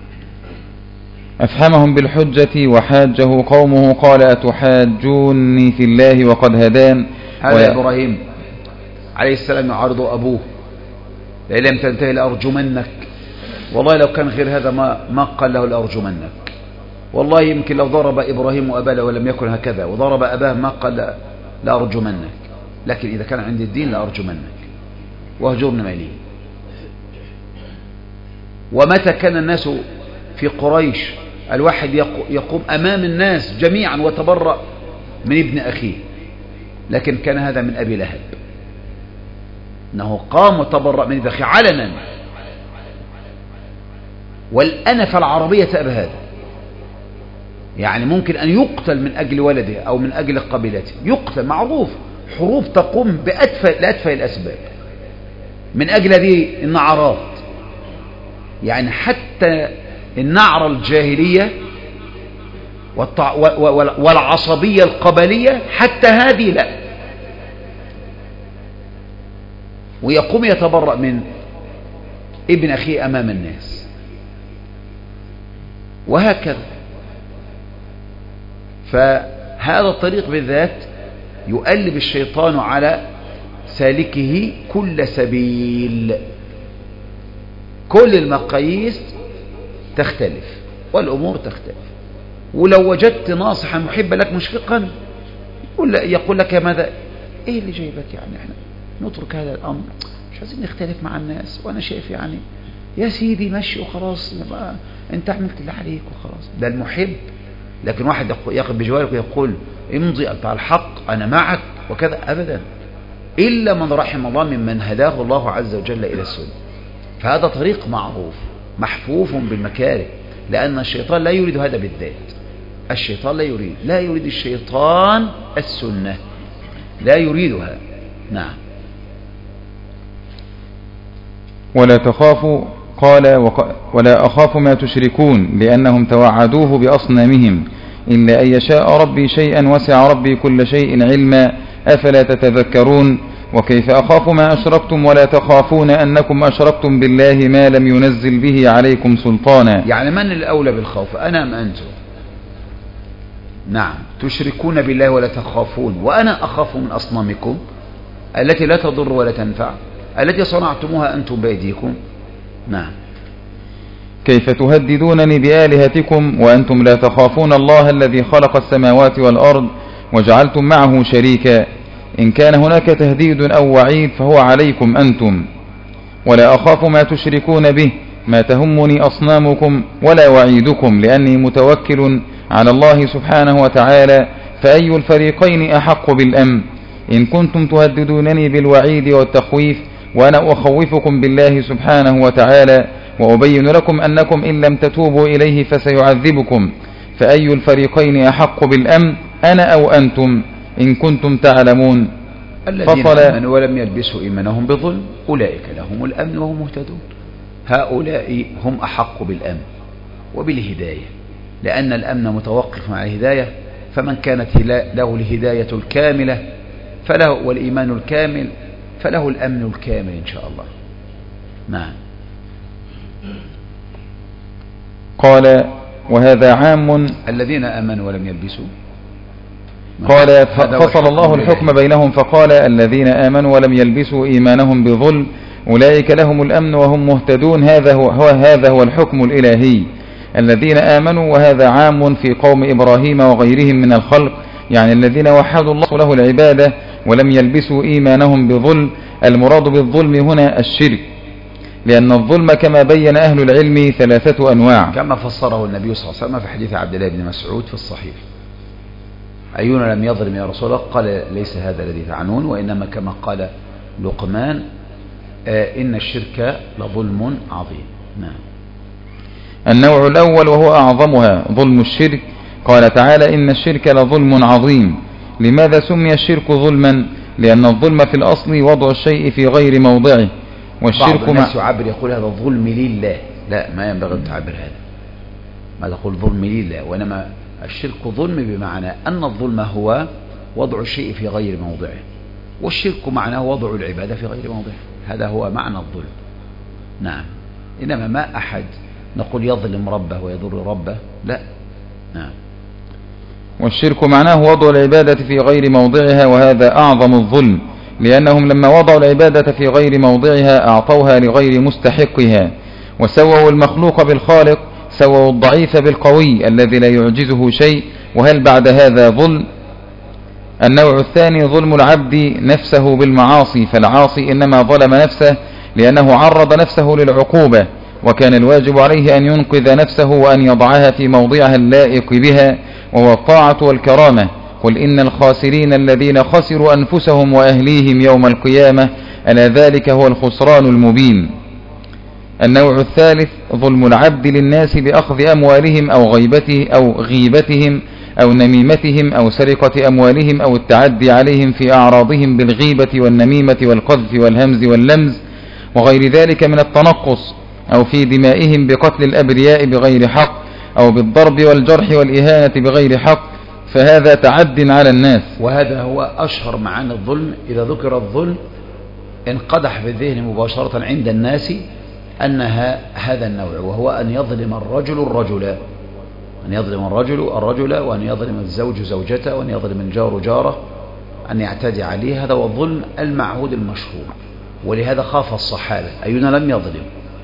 أفهمهم بالحجة. وحاجه قومه، قال: أتحاجوني في الله وقد هدان. هذا إبراهيم عليه السلام يعارض أبوه: لئن لم تنتهي لأرجمنك. والله لو كان غير هذا ما ما قال له لأرجمنك، والله يمكن لو ضرب إبراهيم أباه ولم يكن هكذا، وضرب أباه ما قال لأرجمنك، لكن إذا كان عند الدين لأرجمنك واهجرن مليا. ومتى كان الناس في قريش الواحد يقوم أمام الناس جميعا وتبرأ من ابن أخيه، لكن كان هذا من أبي لهب، أنه قام وتبرأ من ابن أخيه علنا، والأنف العربية تأبى هذا، يعني ممكن أن يقتل من أجل ولده أو من أجل قبيلته، يقتل، معروف، حروب تقوم بأتفه لأتفه الأسباب من أجل هذه النعرات. يعني حتى النعرة الجاهلية والعصبية القبلية حتى هذه لا، ويقوم يتبرأ من ابن أخيه أمام الناس، وهكذا. فهذا الطريق بالذات يؤلب الشيطان على سالكه كل سبيل، كل المقاييس تختلف والأمور تختلف. ولو وجدت ناصحا محبا لك مشفقا يقول لك ماذا، ايه اللي جايبك يعني، احنا نترك هذا الأمر، مش عايزين نختلف مع الناس، وانا شايف يعني يا سيدي مشي وخلاص، انت عملت اللي عليك وخلاص. ده المحب. لكن واحد يقف بجوارك ويقول امضي انت على الحق انا معك وكذا، ابدا، الا من رحم الله ممن هداه الله عز وجل الى السنه. فهذا طريق معروف محفوف بالمكاره، لان الشيطان لا يريد هذا بالذات. الشيطان لا يريد لا يريد الشيطان السنه، لا يريدها. نعم. ولا تخافوا قال وق... ولا أخاف ما تشركون لأنهم توعدوه بأصنامهم إلا أن يشاء ربي شيئا وسع ربي كل شيء علما أفلا تتذكرون. وكيف أخاف ما أشركتم ولا تخافون أنكم أشركتم بالله ما لم ينزل به عليكم سلطانا. يعني من الأولى بالخوف، أنا أم أنتم؟ نعم. تشركون بالله ولا تخافون، وأنا أخاف من أصنامكم التي لا تضر ولا تنفع، التي صنعتموها أنتم بأيديكم. نعم. كيف تهددونني بآلهتكم وأنتم لا تخافون الله الذي خلق السماوات والأرض وجعلتم معه شريكا. إن كان هناك تهديد أو وعيد فهو عليكم أنتم. ولا أخاف ما تشركون به ما تهمني أصنامكم ولا وعيدكم لأني متوكل على الله سبحانه وتعالى. فأي الفريقين أحق بالأمن إن كنتم تهددونني بالوعيد والتخويف وأنا أخوفكم بالله سبحانه وتعالى وأبين لكم أنكم إن لم تتوبوا إليه فسيعذبكم. فأي الفريقين أحق بالأمن أنا أو أنتم إن كنتم تعلمون. الذين آمنوا ولم يلبسوا إيمانهم بظلم أولئك لهم الأمن وهم مهتدون. هؤلاء هم أحق بالأمن وبالهداية، لأن الأمن متوقف مع الهداية، فمن كانت له الهداية الكاملة فله والإيمان الكامل فله الأمن الكامل إن شاء الله. نعم. قال وهذا عام الذين آمنوا ولم يلبسوا. قال فصل الله الحكم بينهم فقال الذين آمنوا ولم يلبسوا إيمانهم بظلم أولئك لهم الأمن وهم مهتدون. هذا هو, هو هذا هو الحكم الإلهي. الذين آمنوا وهذا عام في قوم إبراهيم وغيرهم من الخلق، يعني الذين وحدوا الله له العبادة ولم يلبسوا إيمانهم بظلم. المراد بالظلم هنا الشرك، لأن الظلم كما بين أهل العلم ثلاثة أنواع كما فسره النبي صلى الله عليه وسلم في حديث عبد الله بن مسعود في الصحيح. أينا لم يظلم يا رسول الله؟ قال ليس هذا الذي تعنون، وإنما كما قال لقمان آه إن الشرك لظلم عظيم. نعم. النوع الأول وهو أعظمها ظلم الشرك. قال تعالى إن الشرك لظلم عظيم. لماذا سمي الشرك ظلما؟ لأن الظلم في الأصل وضع الشيء في غير موضعه، والشرك بعض الناس يعبر يقول هذا ظلم لله. لا، ما ينبغي أن تعبر هذا، ما تقول ظلم لله، وإنما الشرك ظلم بمعنى أن الظلم هو وضع الشيء في غير موضعه، والشرك معناه وضع العبادة في غير موضعه. هذا هو معنى الظلم. نعم. إنما ما أحد نقول يظلم ربه ويضر ربه، لا. نعم. والشرك معناه وضع العبادة في غير موضعها، وهذا أعظم الظلم، لأنهم لما وضعوا العبادة في غير موضعها أعطوها لغير مستحقها، وسووا المخلوق بالخالق، سووا الضعيف بالقوي الذي لا يعجزه شيء. وهل بعد هذا ظلم؟ النوع الثاني ظلم العبد نفسه بالمعاصي، فالعاصي إنما ظلم نفسه لأنه عرض نفسه للعقوبة، وكان الواجب عليه أن ينقذ نفسه وأن يضعها في موضعها اللائق بها، وهو الطاعة والكرامة. قل إن الخاسرين الذين خسروا أنفسهم وأهليهم يوم القيامة ألا ذلك هو الخسران المبين. النوع الثالث ظلم العبد للناس بأخذ أموالهم أو غيبته أو غيبتهم أو نميمتهم أو سرقة أموالهم أو التعدي عليهم في أعراضهم بالغيبة والنميمة والقذف والهمز واللمز وغير ذلك من التنقص، أو في دمائهم بقتل الأبرياء بغير حق، أو بالضرب والجرح والإهانة بغير حق، فهذا تعد على الناس. وهذا هو أشهر معاني الظلم. إذا ذكر الظلم انقدح في الذهن مباشرة عند الناس أنها هذا النوع، وهو أن يظلم الرجل الرجل، أن يظلم الرجل الرجل، وأن يظلم الزوج زوجته، وأن يظلم الجار جاره، أن يعتدي عليه. هذا هو الظلم المعهود المشهور، ولهذا خاف الصحابة أينا لم يظلم.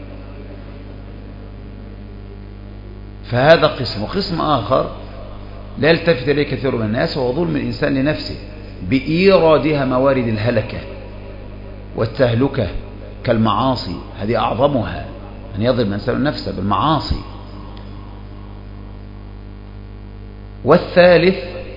فهذا قسم. وقسم آخر لا يلتفت إليه كثير من الناس، وهو ظلم الإنسان لنفسه بإيرادها موارد الهلكة والتهلكة كالمعاصي، هذه أعظمها، أن يظلم الإنسان نفسه بالمعاصي. والثالث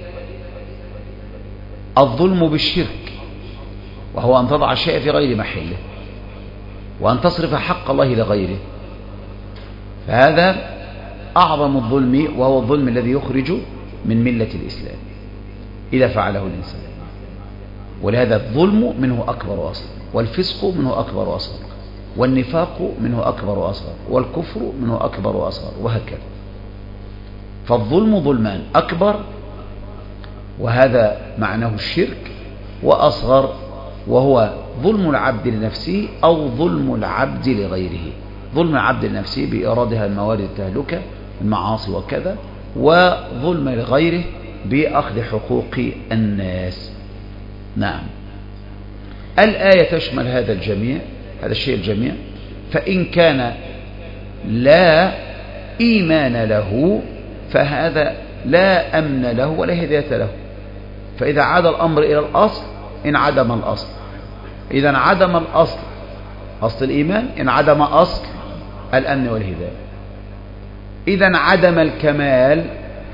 الظلم بالشرك، وهو أن تضع الشيء في غير محله، وأن تصرف حق الله لغيره. فهذا أعظم الظلم، وهو الظلم الذي يخرج من ملة الإسلام إذا فعله الإنسان. ولهذا الظلم منه أكبر وأصغر، والفسق منه أكبر وأصغر، والنفاق منه أكبر وأصغر، والكفر منه أكبر وأصغر، وهكذا. فالظلم ظلمان: أكبر وهذا معناه الشرك، وأصغر وهو ظلم العبد لنفسه أو ظلم العبد لغيره. ظلم العبد لنفسه بإرادها الموارد التهلكة المعاصي وكذا، وظلم لغيره بأخذ حقوق الناس. نعم. الآية تشمل هذا الجميع، هذا الشيء الجميع. فإن كان لا إيمان له فهذا لا أمن له ولا هداية له. فإذا عاد الأمر إلى الأصل انعدم الأصل، إذا انعدم الأصل أصل الإيمان انعدم أصل الأمن والهداية، إذا انعدم الكمال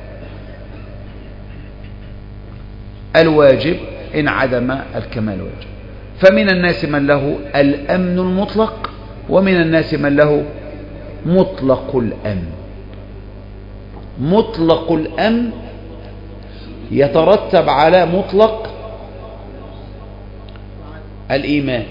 الواجب انعدم الكمال الواجب. فمن الناس من له الأمن المطلق، ومن الناس من له مطلق الأمن. مطلق الأمن يترتب على مطلق الإيمان،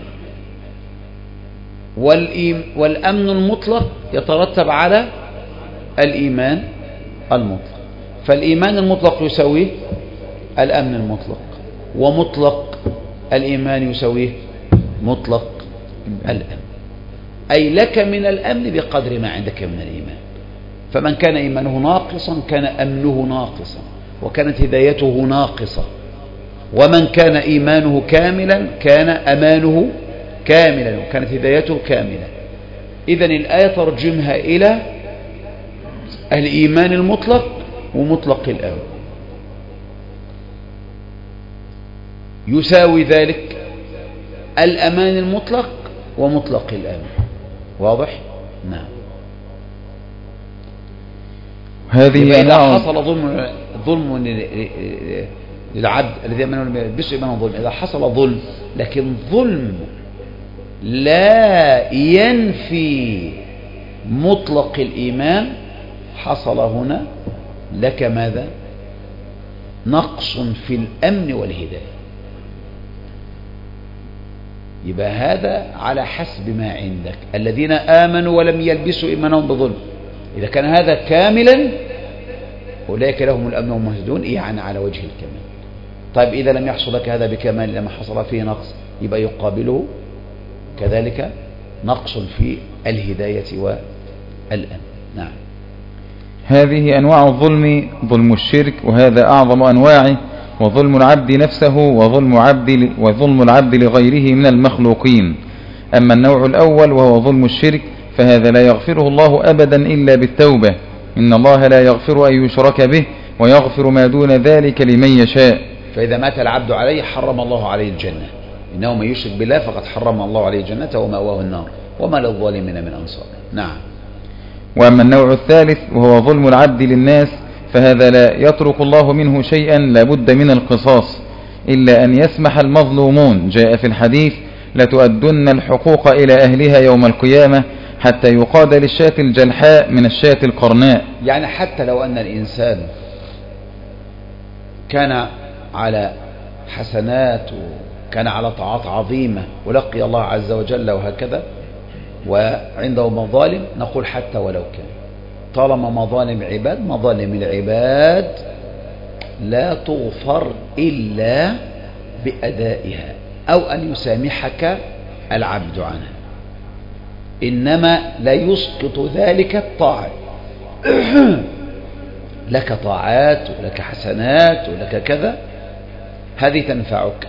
والأمن المطلق يترتب على الإيمان المطلق. فالإيمان المطلق يساويه الأمن المطلق، ومطلق الإيمان يساويه مطلق الأمن. أي لك من الأمن بقدر ما عندك من الإيمان. فمن كان إيمانه ناقصا كان أمنه ناقصا، وكانت هدايته ناقصة. ومن كان إيمانه كاملا كان أمانه كاملا، وكانت هدايته كاملة. إذن الآية ترجمها إلى الإيمان المطلق ومطلق الأمن. يساوي ذلك الأمان المطلق ومطلق الأمن. واضح؟ نعم. هذه إذا حصل ظلم ظلم للعبد الذي يمنع يلبسه إيمانه ظلم، إذا حصل ظلم لكن ظلم لا ينفي مطلق الإيمان، حصل هنا لك ماذا؟ نقص في الأمن والهداية. يبقى هذا على حسب ما عندك. الذين آمنوا ولم يلبسوا إيمانهم بظلم، إذا كان هذا كاملا أولئك لهم الأمن وهم مهتدون، يعني على وجه الكمال. طيب إذا لم يحصل لك هذا بكمال، لما حصل فيه نقص، يبقى يقابله كذلك نقص في الهداية والأمن. نعم. هذه أنواع الظلم: ظلم الشرك، وهذا أعظم أنواعه، وظلم العبد نفسه، وظلم عبد وظلم العبد لغيره من المخلوقين. أما النوع الأول وهو ظلم الشرك فهذا لا يغفره الله أبدا إلا بالتوبة. إن الله لا يغفر أن يشرك به، ويغفر ما دون ذلك لمن يشاء. فإذا مات العبد عليه حرم الله عليه الجنة، إنه من يشرك بالله فقد حرم الله عليه الجنة ومأواه النار، وما للظالمين من أنصار. نعم. وأما النوع الثالث وهو ظلم العبد للناس فهذا لا يترك الله منه شيئا لابد من القصاص، إلا أن يسمح المظلومون. جاء في الحديث: لتؤدن الحقوق إلى أهلها يوم القيامة حتى يقاد للشاة الجلحاء من الشاة القرناء. يعني حتى لو أن الإنسان كان على حسنات وكان على طاعات عظيمة ولقي الله عز وجل وهكذا، وعنده مظالم، نقول حتى ولو كان، طالما مظالم عباد، مظالم العباد لا تغفر إلا بأدائها، أو أن يسامحك العبد عنها، إنما لا يسقط ذلك الطاعة. لك طاعات ولك حسنات ولك كذا، هذه تنفعك،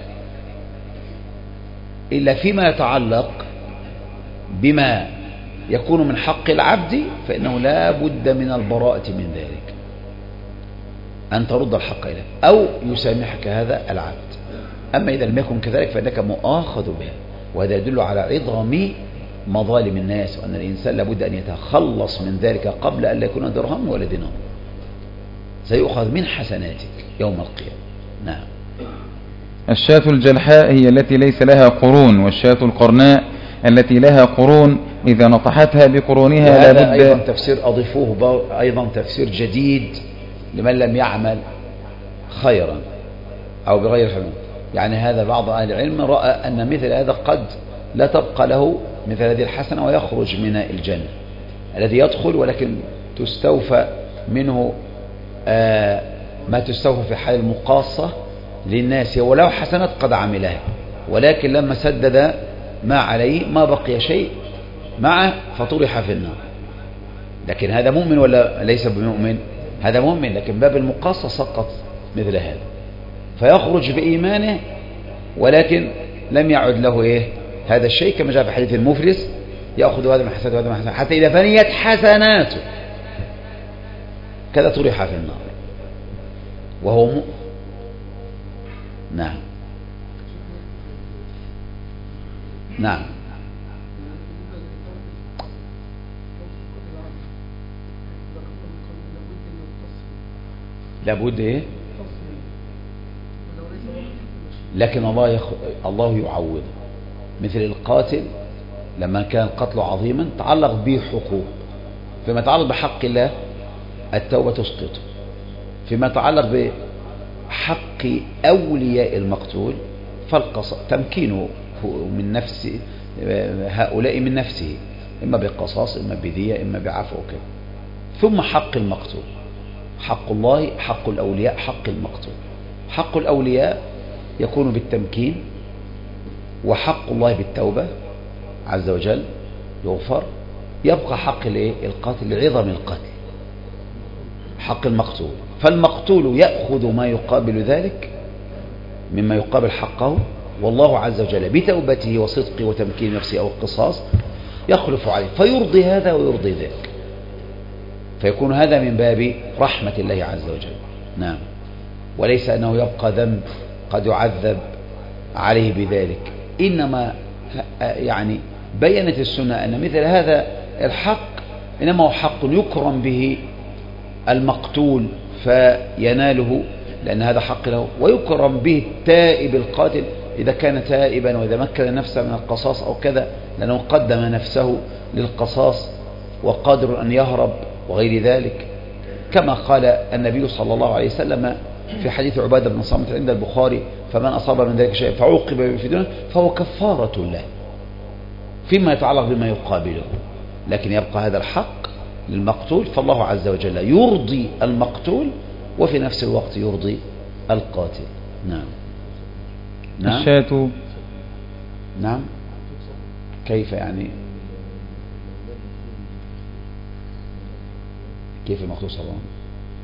إلا فيما يتعلق بما يكون من حق العبد فإنه لا بد من البراءة من ذلك، أن ترد الحق إليه أو يسامحك هذا العبد. أما إذا لم يكن كذلك فإنك مؤاخذ بها، وهذا يدل على عظم مظالم الناس، وأن الإنسان لابد أن يتخلص من ذلك قبل أن لا يكون درهم ولا دينار، سيؤخذ من حسناتك يوم القيامة. نعم. الشاة الجلحاء هي التي ليس لها قرون، والشاة القرناء التي لها قرون إذا نطحتها بقرونها لا بد. أيضا تفسير أضيفوه أيضا تفسير جديد لمن لم يعمل خيرا أو بغير خير. يعني هذا بعض أهل العلم رأى أن مثل هذا قد لا تبقى له مثل هذه الحسنة ويخرج من الجنة، الذي يدخل ولكن تستوفى منه آه ما تستوفى في حال المقاصة للناس، ولو حسنات قد عملها، ولكن لما سدد ما عليه ما بقي شيء معه فطرح في النار. لكن هذا مؤمن ولا ليس بمؤمن؟ هذا مؤمن، لكن باب المقاصة سقط مثل هذا، فيخرج بإيمانه ولكن لم يعد له إيه هذا الشيء، كما جاء في حديث المفلس يأخذ هذا من حسناته وهذا من حسناته حتى إذا فنيت حسناته كذا طرح في النار وهو مؤمن. نعم. نعم. لابد ايه؟ لكن الله يخ... الله يعوض. مثل القاتل لما كان قتله عظيما تعلق به حقوق، فيما يتعلق بحق الله التوبة تسقطه، فيما يتعلق بحق أولياء المقتول فالقصاص تمكينه من نفسه هؤلاء من نفسه، إما بقصاص إما بدية إما بعفو كده. ثم حق المقتول، حق الله حق الأولياء حق المقتول. حق الأولياء يكون بالتمكين، وحق الله بالتوبة عز وجل يغفر. يبقى حق القاتل لعظم القتل، حق المقتول، فالمقتول يأخذ ما يقابل ذلك مما يقابل حقه، والله عز وجل بتوبته وصدقه وتمكين نفسه أو القصاص يخلف عليه فيرضي هذا ويرضي ذاك، فيكون هذا من باب رحمة الله عز وجل. نعم. وليس أنه يبقى ذنب قد يعذب عليه بذلك، إنما يعني بينت السنة أن مثل هذا الحق إنما هو حق يكرم به المقتول فيناله لأن هذا حق له، ويكرم به التائب القاتل إذا كان تائبا وإذا مكن نفسه من القصاص أو كذا، لأنه قدم نفسه للقصاص وقادر أن يهرب وغير ذلك، كما قال النبي صلى الله عليه وسلم في حديث عبادة بن صامت عند البخاري: فمن أصاب من ذلك شيء فعوقب في دونه فهو كفارة له، فيما يتعلق بما يقابله. لكن يبقى هذا الحق للمقتول، فالله عز وجل يرضي المقتول وفي نفس الوقت يرضي القاتل. نعم. نعم. الشاة. نعم. كيف يعني؟ كيف المقتول صلى الله عليه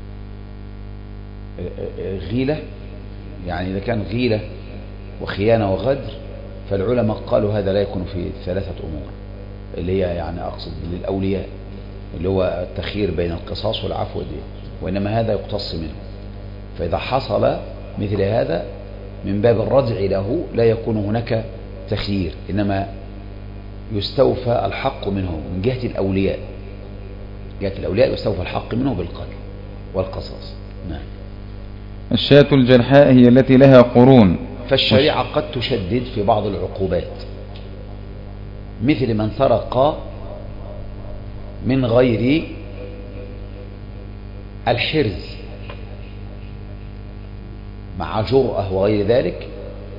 وسلم؟ غيلة، يعني إذا كان غيلة وخيانة وغدر فالعلماء قالوا هذا لا يكون في ثلاثة أمور، اللي هي يعني أقصد للأولياء اللي هو التخيير بين القصاص والعفو دي، وإنما هذا يقتص منه. فإذا حصل مثل هذا من باب الردع له لا يكون هناك تخيير، إنما يستوفى الحق منه من جهة الأولياء، جهة الأولياء يستوفى الحق منه بالقتل والقصاص. نعم. الشاة الجلحاء هي التي لها قرون، فالشريعة قد تشدد في بعض العقوبات، مثل من سرق من غير الحرز مع جرأة وغير ذلك.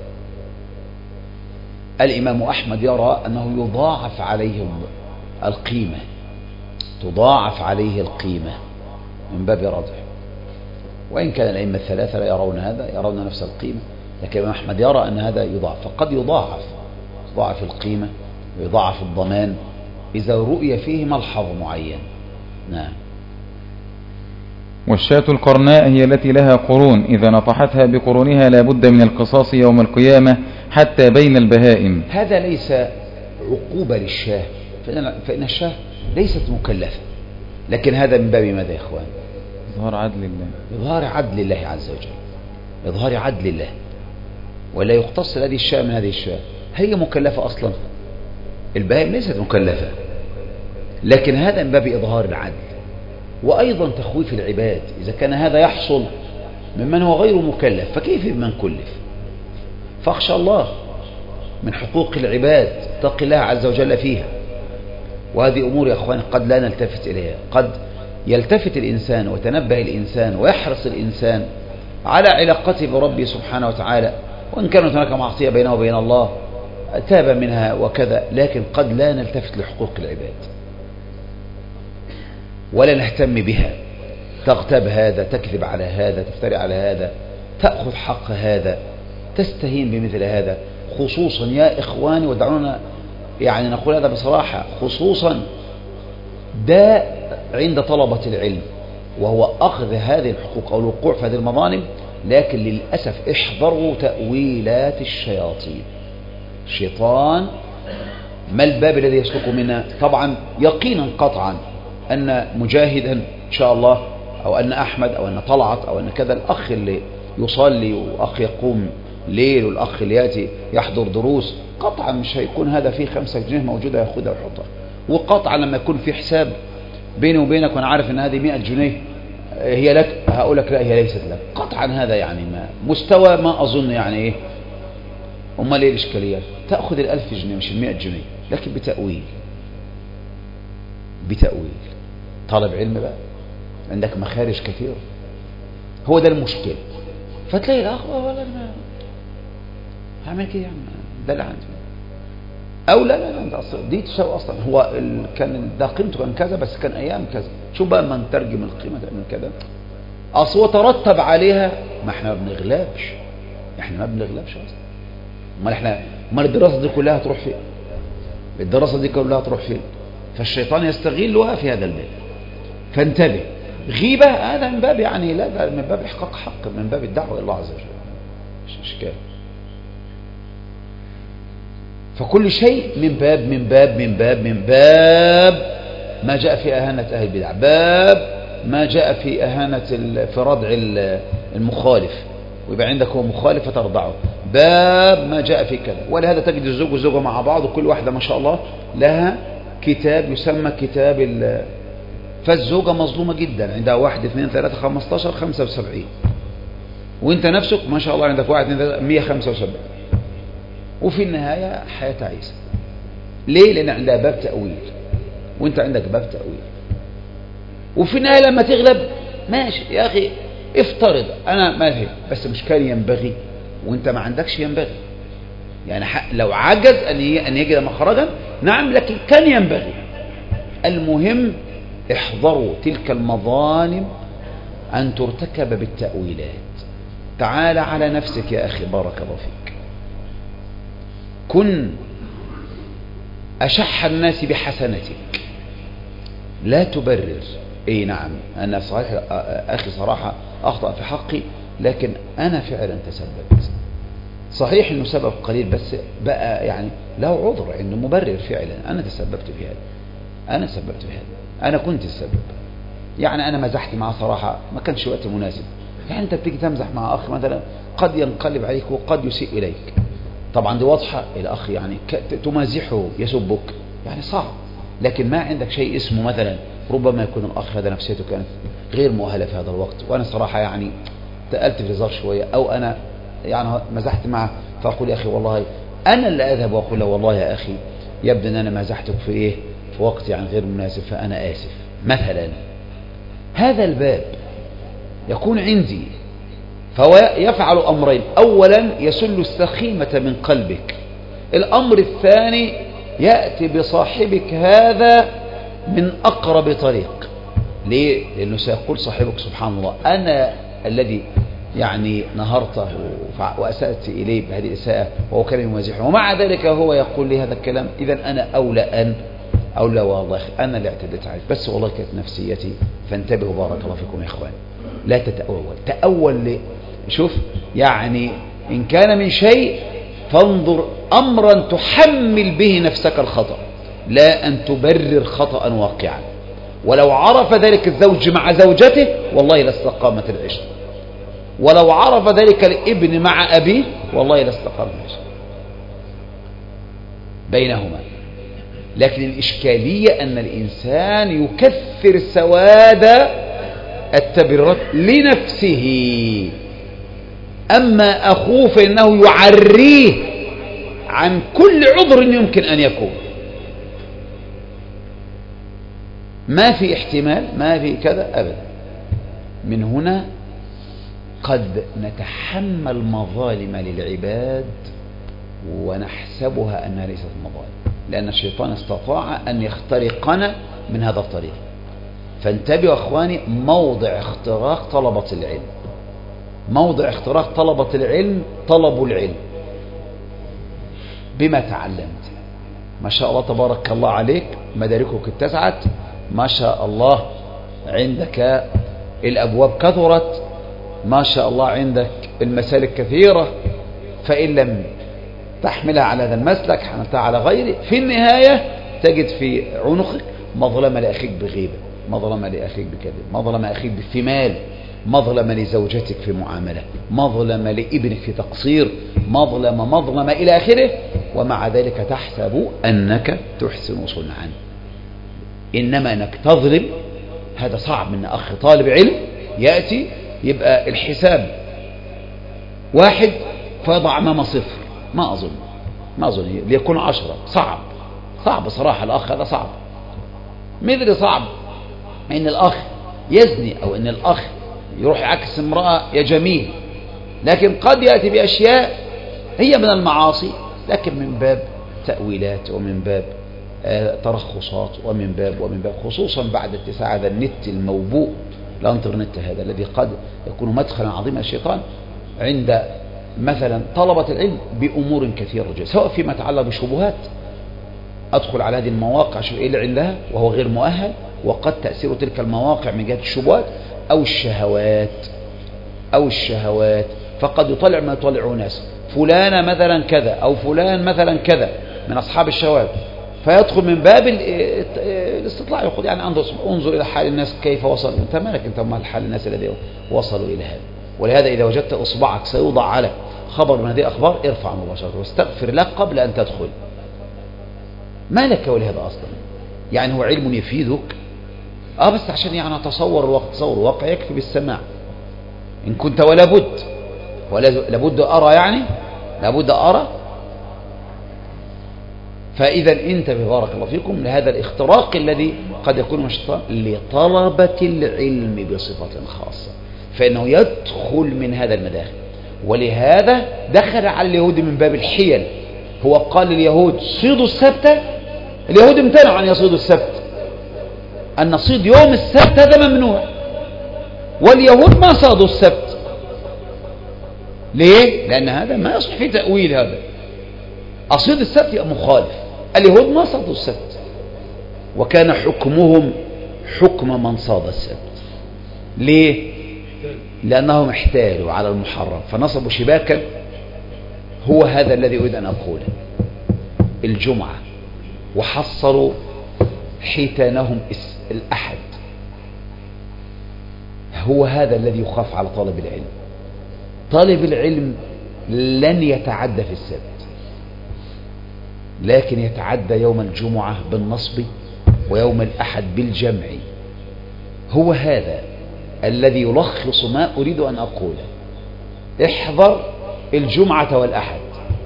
الإمام أحمد يرى أنه يضاعف عليه القيمة، تضاعف عليه القيمة من باب ردع، وإن كان الأئمة الثلاثة لا يرون هذا، يرون نفس القيمة، لكن الإمام أحمد يرى أن هذا يضاعف، فقد يضاعف تضاعف القيمة ويضاعف الضمان إذا رؤي فيه ملحظ معين. نعم. والشاة القرناء هي التي لها قرون، إذا نطحتها بقرونها لا بد من القصاص يوم القيامة حتى بين البهائم. هذا ليس عقوبة للشاه، فإن الشاه ليست مكلفة، لكن هذا من باب ماذا يا إخوان؟ إظهار عدل الله، إظهار عدل الله عز وجل، إظهار عدل الله. ولا يقتص هذه الشاه من هذه الشاه. هي مكلفة أصلا؟ البهائم ليست مكلفة، لكن هذا من باب إظهار العدل، وأيضا تخويف العباد. إذا كان هذا يحصل ممن هو غير مكلف فكيف بمن كلف؟ فاخشى الله من حقوق العباد، اتق الله عز وجل فيها. وهذه أمور يا أخوان قد لا نلتفت إليها. قد يلتفت الإنسان ويتنبه الإنسان ويحرص الإنسان على علاقته بربه سبحانه وتعالى، وإن كانت هناك معصية بينه وبين الله تاب منها وكذا، لكن قد لا نلتفت لحقوق العباد ولا نهتم بها. تغتاب هذا، تكذب على هذا، تفتري على هذا، تأخذ حق هذا، تستهين بمثل هذا. خصوصا يا إخواني، ودعونا يعني نقول هذا بصراحة، خصوصا ده عند طلبة العلم، وهو أخذ هذه الحقوق أو الوقوع في هذه المظالم. لكن للأسف احذروا تأويلات الشياطين. الشيطان ما الباب الذي يسلك منا؟ طبعا يقينا قطعا أن مجاهدا إن شاء الله، أو أن أحمد، أو أن طلعت، أو أن كذا، الأخ اللي يصلي وأخ يقوم ليل والأخ اللي يأتي يحضر دروس، قطعا مش هيكون هذا فيه خمسة جنيه موجودة يأخذها ويحطها. وقطعا لما يكون في حساب بيني وبينك وأنا عارف أن هذه مئة جنيه هي لك، هقول لك لا هي ليست لك. قطعا هذا يعني ما مستوى ما أظن يعني إيه. أمال إيه الإشكالية؟ تأخذ الألف جنيه مش المئة جنيه، لكن بتأويل. بتأويل. طالب علم بقى عندك مخارج كثيرة، هو ده المشكلة. فتلاقي الأخ والله أنا هعمل كده يعني، ده اللي عندي، أو لا لا لا أصلا دي تساوي أصلا. هو ال... كان ده قيمته كان كذا، بس كان أيام كذا. شوف بقى ما نترجم القيمة من كذا، أصل هو ترتب عليها. ما احنا ما بنغلبش، احنا ما بنغلبش أصلا. امال احنا امال الدراسة دي كلها تروح فين؟ الدراسة دي كلها تروح فين؟ فالشيطان يستغلها في هذا الباب. فانتبه. غيبة هذا من باب يعني لا، ده من باب إحقاق حق، من باب الدعوة إلى الله عز وجل، مش إشكال. فكل شيء من باب من باب من باب من باب ما جاء في أهانة أهل البدع، باب ما جاء في أهانة في ردع المخالف، ويبقى عندك هو مخالف فترضعه، باب ما جاء في كذا. ولهذا تجد الزوج والزوجة مع بعض، وكل واحدة ما شاء الله لها كتاب يسمى كتاب ال فالزوجة مظلومة جدا، عندها واحد اثنين ثلاثة خمستاشر خمسة وسبعين، وانت نفسك ما شاء الله عندك واحد اثنين ثلاثة مية خمسة وسبعين، وفي النهاية حياة تعيسة. ليه؟ لأن عندها باب تأويل وانت عندك باب تأويل. وفي النهاية لما تغلب ماشي يا أخي، افترض أنا ما في، بس مش كان ينبغي وانت ما عندكش ينبغي، يعني لو عجز أن يجد مخرجا نعم، لكن كان ينبغي. المهم احذروا تلك المظالم أن ترتكب بالتأويلات. تعال على نفسك يا أخي، بارك الله فيك. كن أشح الناس بحسنتك، لا تبرر. اي نعم أنا صحيح أخي صراحة أخطأ في حقي، لكن أنا فعلا تسببت. صحيح أنه سبب قليل، بس بقى يعني له عذر، أنه مبرر فعلا. أنا تسببت في هذا، أنا تسببت في هذا، أنا كنت السبب. يعني أنا مزحت معه صراحة، ما كانش وقت مناسب. يعني أنت بتيجي تمزح مع أخ مثلا قد ينقلب عليك وقد يسيء إليك، طبعا دي واضحة. الأخ يعني تمازحه يسبك يعني صعب، لكن ما عندك شيء اسمه مثلا ربما يكون الأخ هذا نفسيته كانت غير مؤهلة في هذا الوقت، وأنا صراحة يعني تقلت في الهزار شوية، أو أنا يعني مزحت معه فأقول يا أخي والله أنا اللي أذهب وأقول له والله يا أخي يبدو أن أنا مزحتك في إيه في وقت يعني غير مناسب، فأنا آسف مثلا. هذا الباب يكون عندي، فهو يفعل أمرين: أولا يسل السخيمة من قلبك، الأمر الثاني يأتي بصاحبك هذا من أقرب طريق. ليه؟ لأنه سيقول صاحبك سبحان الله أنا الذي يعني نهرته وأسأت إليه بهذه الإساءة وهو كان يمازحه، ومع ذلك هو يقول لي هذا الكلام، إذا أنا أولى أن أولى والله أنا اللي اعتدت عليك، بس والله كانت نفسيتي. فانتبهوا بارك الله فيكم يا إخوان، لا تتأول. تأول لي شوف يعني إن كان من شيء فانظر أمرا تحمل به نفسك الخطأ، لا أن تبرر خطأ واقعا. ولو عرف ذلك الزوج مع زوجته والله لاستقامت العشرة، ولو عرف ذلك الابن مع أبيه والله لاستقامت العشرة بينهما. لكن الإشكالية أن الإنسان يكثر سواد التبريرات لنفسه، أما أخوه فإنه يعريه عن كل عذر يمكن أن يكون. ما في احتمال، ما في كذا أبدا. من هنا قد نتحمل مظالم للعباد ونحسبها أنها ليست مظالم، لأن الشيطان استطاع أن يخترقنا من هذا الطريق. فانتبهوا أخواني، موضع اختراق طلبة العلم، موضع اختراق طلبة العلم طلبوا العلم بما تعلمت. ما شاء الله تبارك الله عليك، مداركك اتسعت، ما شاء الله عندك الأبواب كثرت، ما شاء الله عندك المسالك كثيرة، فإن لم تحملها على هذا المسلك حملتها على غيره، في النهاية تجد في عنقك مظلمة لأخيك بغيبة، مظلمة لأخيك بكذب، مظلمة أخيك في مال، مظلمة لزوجتك في معاملة، مظلمة لابنك في تقصير، مظلمة مظلمة إلى آخره، ومع ذلك تحسب أنك تحسن صنعا. إنما أنك تظلم هذا صعب. من أخ طالب علم يأتي يبقى الحساب واحد فيضع أمام صفر، ما أظن ما أظن ليكون عشرة، صعب صعب صراحة. الأخ هذا صعب، مثل صعب إن الأخ يزني أو إن الأخ يروح يعكس امرأة يا جميل، لكن قد يأتي بأشياء هي من المعاصي لكن من باب تأويلات ومن باب آه ترخصات ومن باب ومن باب خصوصا بعد اتساع هذا النت الموبوء، الانترنت هذا الذي قد يكون مدخلا عظيما الشيطان عند مثلا طلبة العلم بأمور كثيرة جدا، سواء فيما يتعلق بشبهات، أدخل على هذه المواقع شو إيه اللي عندها وهو غير مؤهل، وقد تأثير تلك المواقع من جهة الشبهات أو الشهوات أو الشهوات فقد يطلع ما يطلع ناس، فلانة مثلا كذا أو فلان مثلا كذا من أصحاب الشهوات، فيدخل من باب الاستطلاع، يقول يعني انظر, انظر إلى حال الناس كيف وصلوا، أنت مالك أنت مال حال الناس الذين وصلوا إلى هذا. ولهذا إذا وجدت إصبعك سيوضع على خبر من هذه الأخبار ارفع مباشرة واستغفر لك قبل أن تدخل. ما لك ولهذا أصلا، يعني هو علم يفيدك اه بس عشان يعني اتصور الوقت، تصور الواقع يكفي بالسماع إن كنت ولا بد ولا لابد أرى، يعني لابد أرى. فإذا انتبه بارك الله فيكم لهذا الاختراق الذي قد يكون من الشيطان لطلبة العلم بصفة خاصة، فإنه يدخل من هذا المداخل. ولهذا دخل على اليهود من باب الحيل، هو قال لليهود صيدوا السبت، اليهود امتنعوا أن يصيدوا السبت، أن نصيد يوم السبت هذا ممنوع، واليهود ما صادوا السبت. ليه؟ لأن هذا ما يصح في تأويل، هذا أصيد السبت يبقى مخالف. اليهود ما صادوا السبت، وكان حكمهم حكم من صاد السبت. ليه؟ لأنهم احتالوا على المحرم فنصبوا شباكا. هو هذا الذي أريد أن أقوله، الجمعة وحصلوا حيتانهم الأحد، هو هذا الذي يخاف على طالب العلم. طالب العلم لن يتعدى في السبت، لكن يتعدى يوم الجمعة بالنصب ويوم الأحد بالجمع. هو هذا الذي يلخص ما أريد أن أقوله. احذر الجمعة والأحد.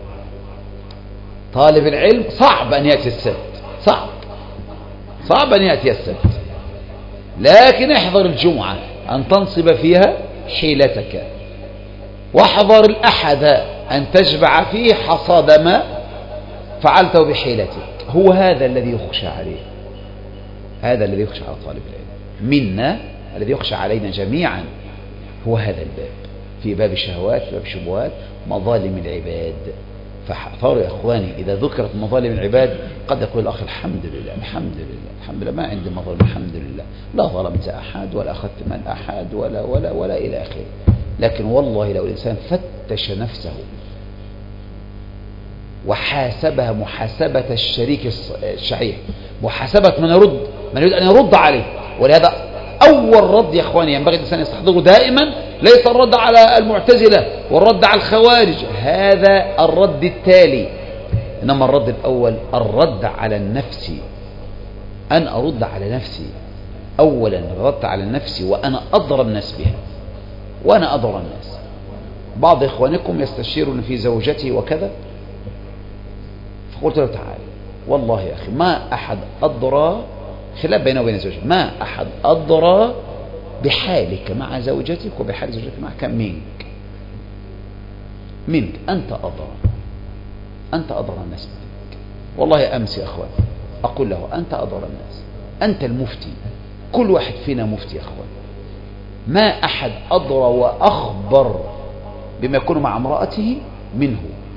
طالب العلم صعب أن يأتي السبت، صعب صعب أن يأتي السبت، لكن احذر الجمعة أن تنصب فيها حيلتك، واحذر الأحد أن تجمع فيه حصاد ما فعلته بحيلتك. هو هذا الذي يخشى عليه، هذا الذي يخشى على طالب العلم منا، الذي يخشى علينا جميعا هو هذا الباب. في باب الشهوات، في باب الشبهات، مظالم العباد. فاحذروا يا إخواني إذا ذكرت مظالم العباد قد يقول الأخ الحمد لله الحمد لله الحمد لله ما عندي مظالم الحمد لله، لا ظلمت أحد ولا أخذت من أحد ولا ولا ولا إلى آخره. لكن والله لو الإنسان فتش نفسه وحاسبها محاسبة الشريك الشحيح، محاسبة من يرد من يريد أن يرد عليه. ولهذا أول رد يا إخواني ينبغي الإنسان يستحضره دائما ليس الرد على المعتزلة والرد على الخوارج، هذا الرد التالي، إنما الرد الأول الرد على النفس، أن أرد على نفسي أولا، الرد على النفس وأنا أضر الناس بها، وأنا أضر الناس. بعض إخوانكم يستشيرون في زوجته وكذا، فقلت له تعالى والله يا أخي ما أحد أضرى، خلاف بينه وبين زوجته، ما أحد أضرى بحالك مع زوجتك وبحال زوجتك معك منك منك أنت أضرى، أنت أضرى الناس منك. والله أمس يا أخوان أقول له أنت أضرى الناس، أنت المفتي، كل واحد فينا مفتي يا أخوان، ما أحد أضرى وأخبر بما يكون مع امرأته منه.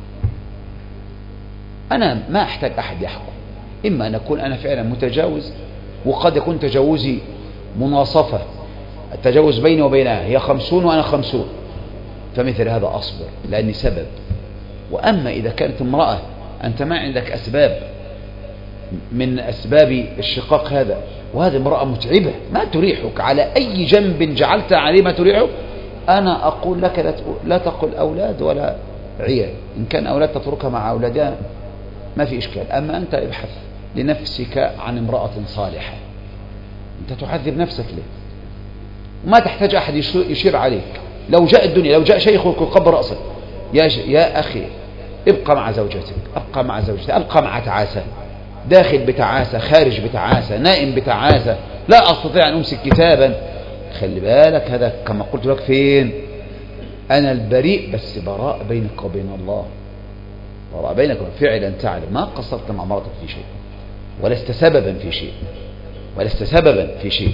أنا ما أحتاج أحد يحكم، إما أن أكون أنا فعلا متجاوز، وقد يكون تجاوزي مناصفة، التجاوز بيني وبينها هي خمسون وأنا خمسون، فمثل هذا أصبر لأني سبب. وأما إذا كانت امرأة أنت ما عندك أسباب من أسباب الشقاق هذا، وهذه امرأة متعبة ما تريحك على أي جنب جعلت عليه ما تريحك، أنا أقول لك لا تقل أولاد ولا عيال، إن كان أولاد تتركها مع أولادها ما في إشكال، أما أنت ابحث لنفسك عن امرأة صالحة. أنت تعذب نفسك ليه؟ وما تحتاج أحد يشير عليك. لو جاء الدنيا، لو جاء شيخ ويقبل رأسك، يا, يا أخي ابقى مع زوجتك، ابقى مع زوجتك، ابقى مع تعاسة، داخل بتعاسة، خارج بتعاسة، نائم بتعاسة، لا أستطيع أن أمسك كتابا. خلي بالك هذا كما قلت لك فين؟ أنا البريء بس براء بينك وبين الله، براء بينك فعلا تعلم ما قصرت مع مرتك في شيء، ولست سببا في شيء، ولست سببا في شيء.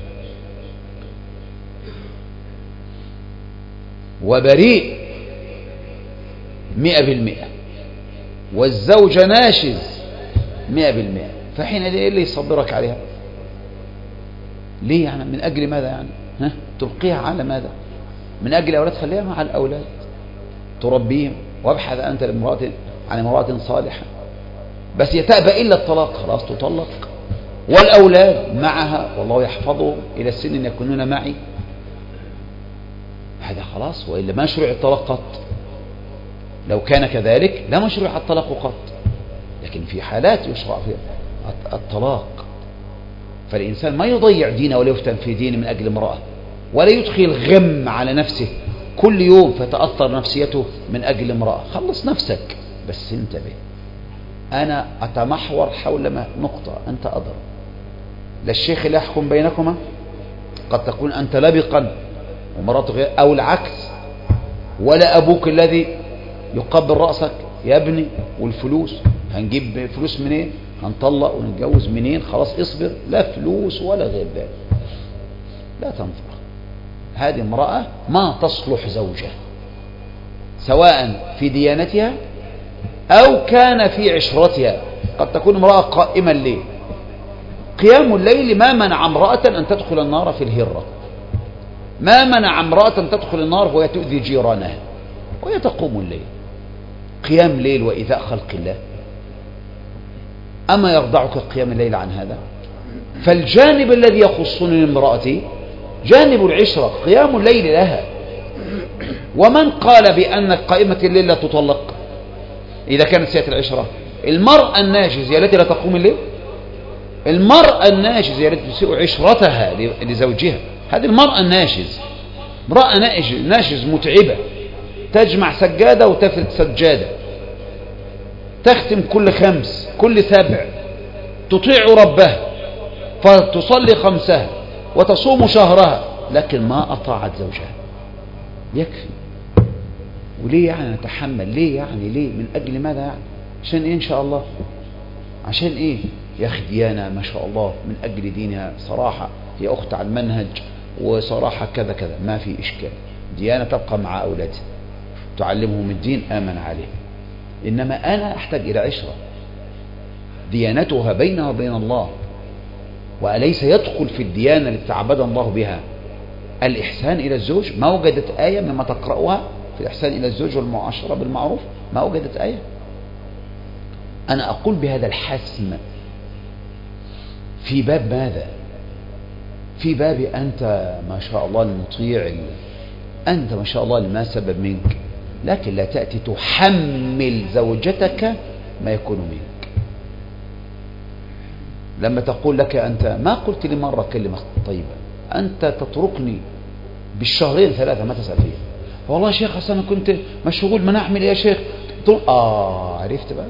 وبريء مئة بالمئة، والزوج ناشز مئة بالمئة، فحين ايه اللي يصبرك عليها؟ ليه يعني؟ من أجل ماذا يعني؟ ها؟ تبقيها على ماذا؟ من أجل أولاد، خليها مع الأولاد تربيهم، وابحث أنت لامرأة عن امرأة صالحة، بس يتأبى إلا الطلاق، خلاص تطلق، والأولاد معها والله يحفظهم إلى السن أن يكونون معي، هذا خلاص. وإلا ما شرع الطلاق قط، لو كان كذلك لا مشروع الطلاق قط، لكن في حالات يشرع فيها الطلاق. فالإنسان ما يضيع دينه ولا يفتن في دينه من أجل امرأة، ولا يدخل غم على نفسه كل يوم فتأثر نفسيته من أجل امرأة. خلص نفسك بس انتبه، أنا أتمحور حول ما نقطة، أنت أضر، لا الشيخ اللي يحكم بينكما، قد تكون أنت لبقا ومرأة غير، أو العكس، ولا أبوك الذي يقبل رأسك يا ابني، والفلوس هنجيب فلوس منين؟ هنطلق ونتجوز منين؟ خلاص اصبر، لا فلوس ولا غير ذلك، لا تنفر. هذه امرأة ما تصلح زوجة، سواء في ديانتها أو كان في عشرتها. قد تكون امرأة قائمة الليل، قيام الليل ما منع امرأة أن تدخل النار في الهرة، ما منع امرأة أن تدخل النار وهي تؤذي جيرانها وهي تقوم الليل، قيام ليل وإيذاء خلق الله. أما يرضعك قيام الليل عن هذا؟ فالجانب الذي يخصني امرأتي جانب العشرة، قيام الليل لها. ومن قال بأن قائمة الليل لا تطلق إذا كانت سيئة العشرة؟ المرأة الناجز هي التي لا تقوم الليل، المرأة الناجز هي التي تسيء عشرتها لزوجها، هذه المرأة الناجز، امرأة ناجز متعبة، تجمع سجادة وتفرد سجادة، تختم كل خمس كل سبع، تطيع ربها فتصلي خمسها وتصوم شهرها، لكن ما أطاعت زوجها. يكفي. وليه يعني نتحمل؟ ليه يعني؟ ليه؟ من أجل ماذا يعني؟ عشان إيه إن شاء الله؟ عشان إيه؟ يا أخي ديانة ما شاء الله من أجل دينها صراحة هي أخت على المنهج وصراحة كذا كذا، ما في إشكال، ديانة تبقى مع أولادها، تعلمهم الدين، آمن عليه. إنما أنا أحتاج إلى عشرة ديانتها بينها وبين الله. وأليس يدخل في الديانة التي تعبد الله بها الإحسان إلى الزوج؟ ما وجدت آية مما تقرأها في الإحسان إلى الزوج والمعاشرة بالمعروف؟ ما وجدت آية. أنا أقول بهذا الحسم في باب ماذا؟ في باب أنت ما شاء الله المطيع، أنت ما شاء الله ما سبب منك، لكن لا تأتي تحمل زوجتك ما يكون منك. لما تقول لك أنت ما قلت لي مرة كلمة طيبة، أنت تتركني بالشهرين ثلاثة ما تسأل فيها. والله يا شيخ أصلا أنا كنت مشغول، ما نعمل يا شيخ. آه عرفت بقى،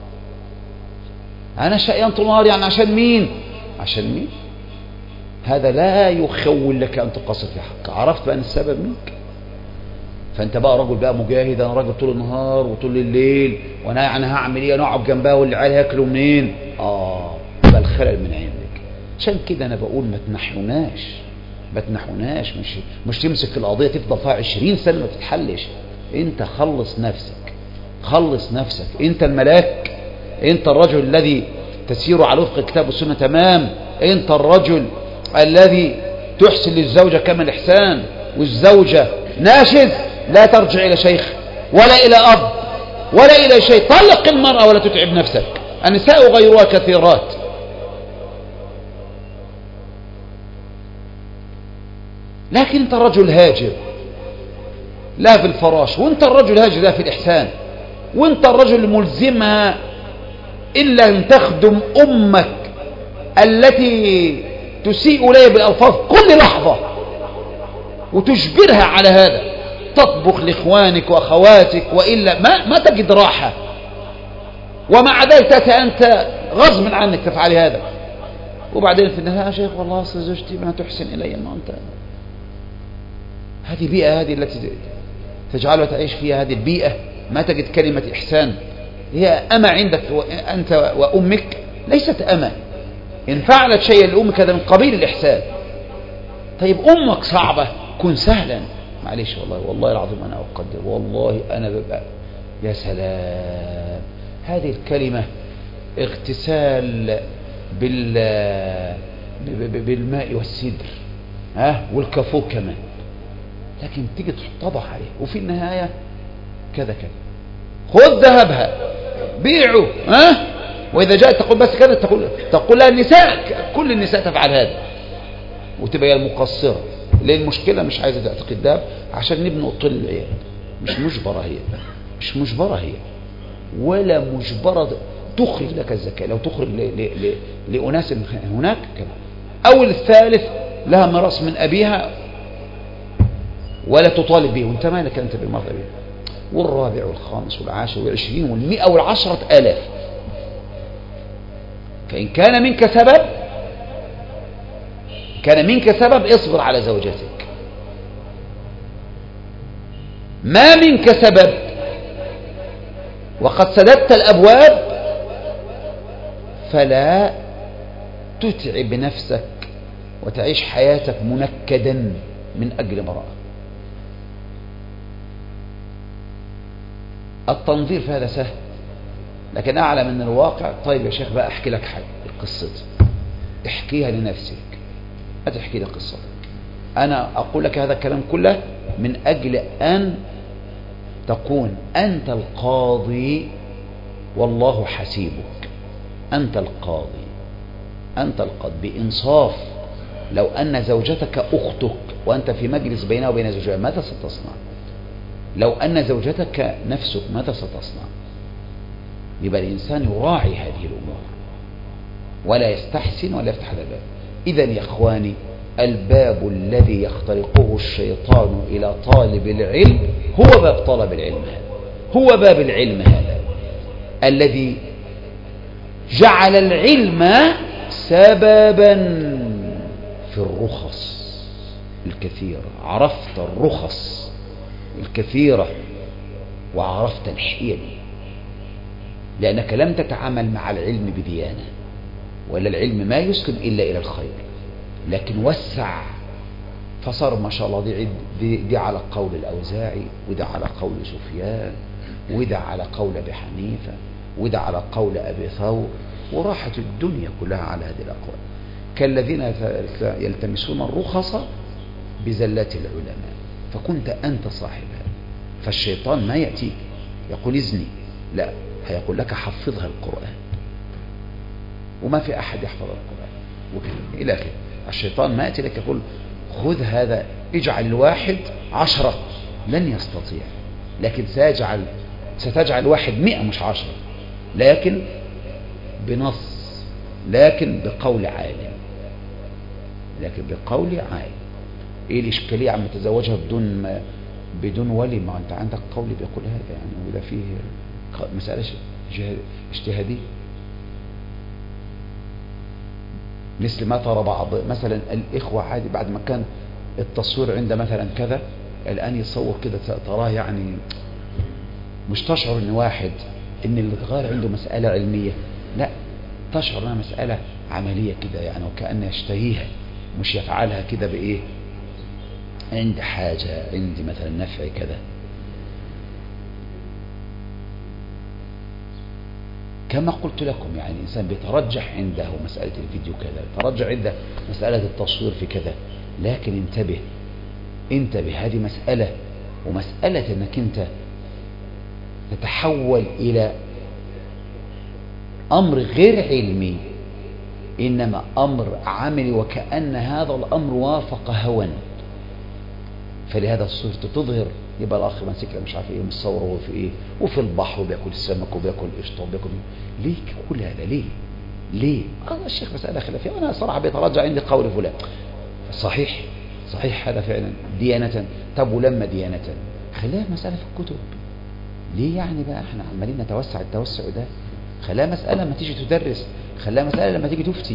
أنا شقيان طول النهار. يعني عشان مين؟ عشان مين؟ هذا لا يخول لك أن تقصر في حق. عرفت بقى أن السبب منك. فأنت بقى رجل بقى مجاهد، أنا راجل طول النهار وطول الليل، وأنا يعني هعمل إيه؟ أنا أقعد جنبها والعيال هياكلوا منين؟ آه يبقى الخلل من عندك. عشان كده أنا بقول ما تنحوناش، ما تنحوناش. مش مش تمسك القضية تفضل فيها عشرين سنة ما تتحلش. أنت خلص نفسك، خلص نفسك. أنت الملاك، أنت الرجل الذي تسير على وفق الكتاب والسنة تمام. أنت الرجل الذي تحسن للزوجة كما الإحسان، والزوجة ناشز لا ترجع إلى شيخ ولا إلى أب ولا إلى شيء. طلق المرأة ولا تتعب نفسك، النساء غيرها كثيرات. لكن أنت الرجل هاجر لا في الفراش، وأنت الرجل هاجر لا في الإحسان، وأنت الرجل ملزمها إلا أن تخدم أمك التي تسيء إليها بالألفاظ كل لحظة وتجبرها على هذا، تطبخ لإخوانك وأخواتك، وإلا ما, ما تجد راحة. ومع ذلك أنت غصب عنك تفعل هذا. وبعدين في النهاية يا شيخ والله أصل زوجتي ما تحسن إلي. ما أنت هذه بيئة، هذه التي تجعلها تعيش فيها هذه البيئة، ما تجد كلمة إحسان. هي أما عندك أنت وأمك ليست أما، إن فعلت شيئا لأمك هذا من قبيل الإحسان. طيب أمك صعبة، كن سهلا. معلش والله والله العظيم أنا أقدر، والله أنا ببقى يا سلام. هذه الكلمة اغتسال بال بالماء والسدر، ها والكافور كمان، لكن تيجي تطبع عليه وفي النهاية كذا كذا. خذ ذهبها بيعه، ها وإذا جاءت تقول بس كذا، تقول تقول لها النساء، كل النساء تفعل هذا، وتبقى المقصرة. لأن المشكلة مش عايزة تعتقد الذهب عشان نبني أطل العيال. مش مجبرة هي، مش مجبرة هي، ولا مجبرة تخرج لك الزكاة. لو تخرج ل... ل... ل... لأناس هناك كذا. أو الثالث لها ميراث من أبيها ولا تطالب به، وانت مالك أنت بالمرضى به. والرابع والخامس والعاشر والعشرين والمئة والعشرة آلاف. فإن كان منك سبب كان منك سبب اصبر على زوجتك. ما منك سبب وقد سددت الأبواب فلا تتعب نفسك وتعيش حياتك منكدا من أجل امرأة. التنظير في هذا سهل، لكن أعلى من الواقع. طيب يا شيخ بقى أحكي لك حاجة، قصتي احكيها لنفسك، لا تحكي لي قصتك. أنا أقول لك هذا الكلام كله من أجل أن تكون أنت القاضي والله حسيبك. أنت القاضي، أنت القاضي بإنصاف. لو أن زوجتك أختك وأنت في مجلس بينها وبين زوجها ماذا ستصنع؟ لو أن زوجتك نفسك ماذا ستصنع؟ يبقى الإنسان يراعي هذه الأمور ولا يستحسن ولا يفتح هذا الباب. إذن يا إخواني، الباب الذي يخترقه الشيطان إلى طالب العلم هو باب طلب العلم هذا، هو باب العلم هذا الذي جعل العلم سببا في الرخص الكثيرة. عرفت الرخص الكثيرة وعرفت الحيل، لأنك لم تتعامل مع العلم بديانة، ولا العلم ما يسلم إلا إلى الخير، لكن وسع فصار ما شاء الله دي, دي, دي على قول الأوزاعي، وده على قول سفيان، وده على قول أبي حنيفة، وده على قول أبي ثور، وراحت الدنيا كلها على هذه الأقوال، كالذين يلتمسون الرخص بزلات العلماء، فكنت أنت صاحبها. فالشيطان ما يأتيك يقول إذني، لا، هيقول لك حفظها القرآن، وما في أحد يحفظ القرآن وكذا إلى آخره. الشيطان ما يأتي لك يقول خذ هذا اجعل الواحد عشرة، لن يستطيع، لكن سيجعل ستجعل واحد مئة مش عشرة، لكن بنص، لكن بقول عالم، لكن بقول عالم. ايه الاشكاليه عم تزوجها بدون ما بدون ولي؟ ما انت عندك قول بيقول هذا يعني، وده فيه مساله اجتهاديه. مثل ما ترى بعض مثلا الاخوه عادي بعد ما كان التصوير عنده مثلا كذا، الان يتصور كده تراه يعني مش تشعر ان واحد ان اللي اتغير عنده مساله علميه، لا، تشعر انها مساله عمليه كده يعني، وكأنه يشتهيها مش يفعلها كده بايه، عندي حاجه، عندي مثلا نفع كذا. كما قلت لكم يعني الانسان بيترجح عنده مساله الفيديو كذا، يترجح عنده مساله التصوير في كذا، لكن انتبه انتبه هذه مساله، ومساله انك انت تتحول إلى أمر غير علمي إنما أمر عملي، وكأن هذا الأمر وافق هوى. فلهذا الصورة تظهر، يبقى الأخ ماسك مش عارف إيه متصور هو في إيه، وفي البحر وبياكل السمك وبياكل قشطة وبياكل ليه كل هذا؟ ليه؟ ليه؟ هذا الشيخ مسألة خلافية، وأنا صراحة بيترجع عندي قول فلان صحيح صحيح هذا فعلا ديانة. طب ولما ديانة خليها مسألة في الكتب، ليه يعني بقى احنا عمالين نتوسع التوسع ده؟ خلاها مسألة لما تيجي تدرس، خلاها مسألة لما تيجي تفتي.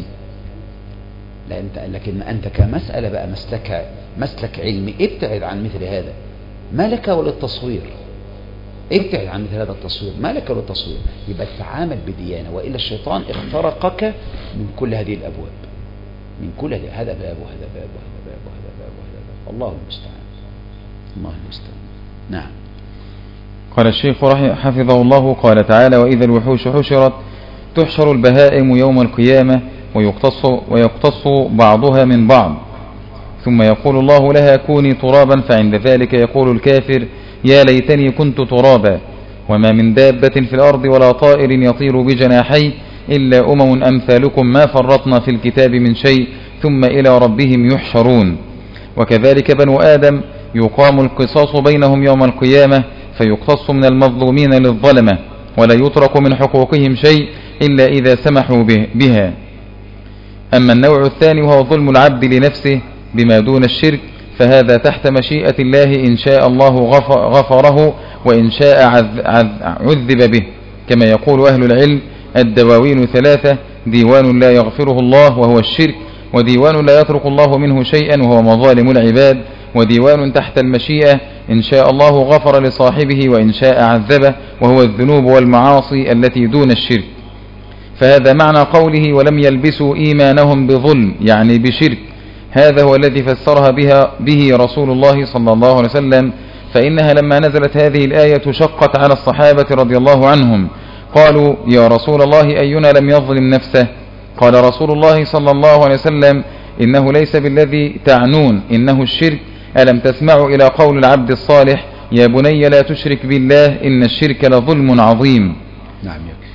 لا انت لكن انت كمسألة بقى مسلك مسلك علمي، ابتعد عن مثل هذا، ما لك ولا التصوير، ابتعد عن مثل هذا التصوير، ما لك ولا التصوير. يبقى تتعامل بديانة، وإلا الشيطان اخترقك من كل هذه الأبواب، من كل هذه، هذا باب وهذا باب وهذا باب وهذا باب وهذا باب. الله المستعان، الله المستعان. نعم. قال الشيخ حفظه الله قال تعالى: وإذا الوحوش حشرت تحشر البهائم يوم القيامة ويقتص, ويقتص بعضها من بعض، ثم يقول الله لها كوني ترابا، فعند ذلك يقول الكافر يا ليتني كنت ترابا. وما من دابة في الأرض ولا طائر يطير بجناحي إلا أمم أمثالكم ما فرطنا في الكتاب من شيء ثم إلى ربهم يحشرون. وكذلك بنو آدم يقام القصاص بينهم يوم القيامة، فيقتص من المظلومين للظلمة، ولا يترك من حقوقهم شيء إلا إذا سمحوا بها. أما النوع الثاني وهو ظلم العبد لنفسه بما دون الشرك، فهذا تحت مشيئة الله، إن شاء الله غفره وإن شاء عذب به. كما يقول أهل العلم: الدواوين ثلاثة: ديوان لا يغفره الله وهو الشرك، وديوان لا يترك الله منه شيئا وهو مظالم العباد، وديوان تحت المشيئة إن شاء الله غفر لصاحبه وإن شاء عذبه وهو الذنوب والمعاصي التي دون الشرك. فهذا معنى قوله ولم يلبسوا إيمانهم بظلم، يعني بشرك. هذا هو الذي فسرها بها به رسول الله صلى الله عليه وسلم، فإنها لما نزلت هذه الآية شقت على الصحابة رضي الله عنهم، قالوا يا رسول الله أينا لم يظلم نفسه؟ قال رسول الله صلى الله عليه وسلم إنه ليس بالذي تعنون، إنه الشرك. ألم تسمعوا إلى قول العبد الصالح يا بني لا تشرك بالله إن الشرك لظلم عظيم. نعم يكفي.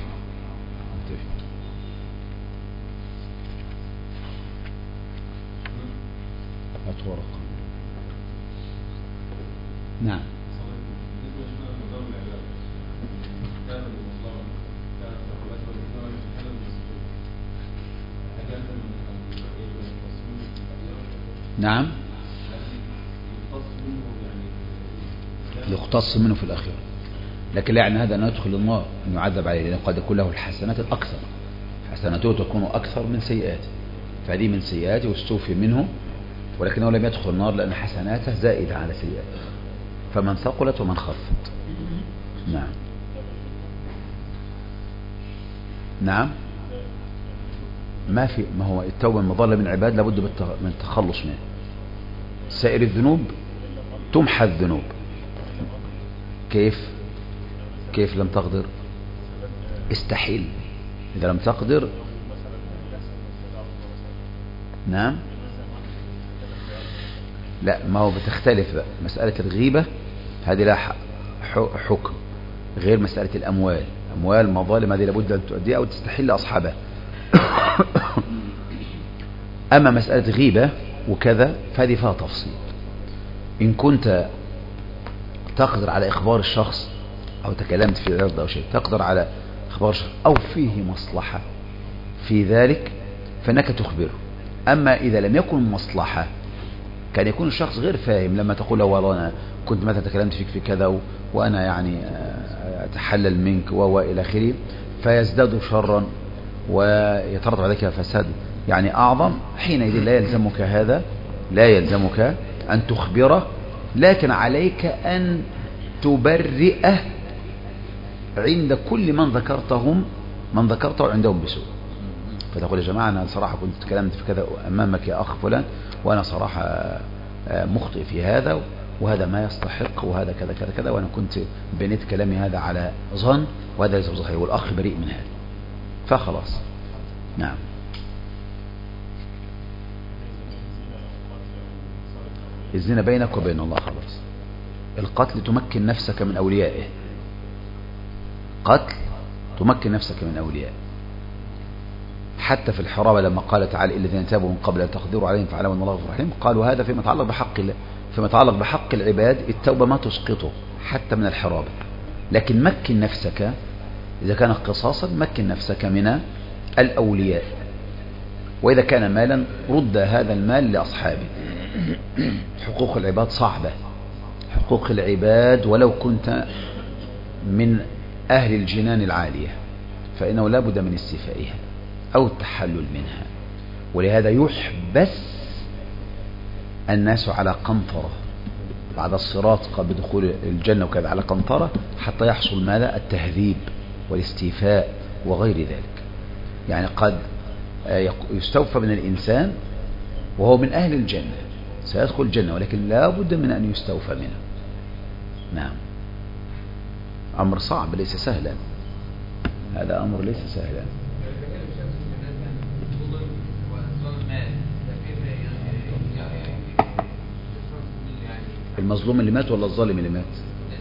نعم. نعم يختص منه في الأخير، لكن لا يعني هذا أن يدخل النار أن يعذب عليه، لأنه قد يكون له الحسنات الأكثر، حسناته تكون أكثر من سيئاته، فهذه من سيئاته واستوفي منه، ولكنه لم يدخل النار لأن حسناته زائدة على سيئاته، فمن ثقلت ومن خفت. نعم. نعم. ما في ما هو التوبة من ظلم العباد لابد من التخلص منه، سائر الذنوب تمحى الذنوب. كيف كيف لم تقدر؟ استحيل. إذا لم تقدر نعم لا، ما هو بتختلف بقى. مسألة الغيبة هذه لها حكم غير مسألة الأموال. أموال مظالم هذه لابد أن تؤديها أو تستحل أصحابها. أما مسألة غيبة وكذا فهذه فيها تفصيل. إن كنت تقدر على إخبار الشخص أو تكلمت في العرض أو شيء تقدر على إخبار الشخص أو فيه مصلحة في ذلك فإنك تخبره. أما إذا لم يكن مصلحة، كان يكون الشخص غير فاهم لما تقول له والله أنا كنت مثلا تكلمت فيك في كذا وأنا يعني أتحلل منك وإلى آخره، فيزداد شرا ويترتب على ذلك فساد يعني أعظم. حينئذ لا يلزمك هذا، لا يلزمك أن تخبره، لكن عليك أن تبرئه عند كل من ذكرتهم من ذكرته عندهم بسوء. فتقول يا جماعة أنا صراحة كنت تكلمت في كذا أمامك يا أخ فلان، وأنا صراحة مخطئ في هذا، وهذا ما يستحق، وهذا كذا كذا كذا، وأنا كنت بنيت كلامي هذا على ظن، وهذا ليس صحيح، والأخ بريء من هذا، فخلاص. نعم. الزنا بينك وبين الله خلاص. القتل تمكن نفسك من أوليائه. قتل تمكن نفسك من أوليائه. حتى في الحرابة لما قال تعالى الذين تابوا من قبل أن تقدروا عليهم فاعلموا أن الله غفور رحيم، قالوا هذا فيما يتعلق بحق الله. فيما يتعلق بحق العباد التوبة ما تسقطه حتى من الحرابة، لكن مكن نفسك إذا كان قصاصا، مكن نفسك من الأولياء. وإذا كان مالا رد هذا المال لأصحابه. حقوق العباد صعبة، حقوق العباد ولو كنت من أهل الجنان العالية فإنه لا بد من استيفائها أو التحلل منها. ولهذا يحبس الناس على قنطرة بعد الصراط قبل دخول الجنة وكذا، على قنطرة حتى يحصل ماذا؟ التهذيب والاستيفاء وغير ذلك. يعني قد يستوفى من الإنسان وهو من أهل الجنة، سيدخل الجنة، ولكن لا بد من أن يستوفى منه. نعم. أمر صعب ليس سهلا، هذا أمر ليس سهلا. المظلوم اللي مات ولا الظالم اللي مات؟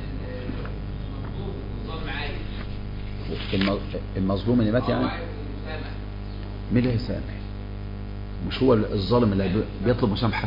المظلوم اللي مات يعني مين اللي هيسامح؟ مش هو الظالم اللي بيطلب مسامحة؟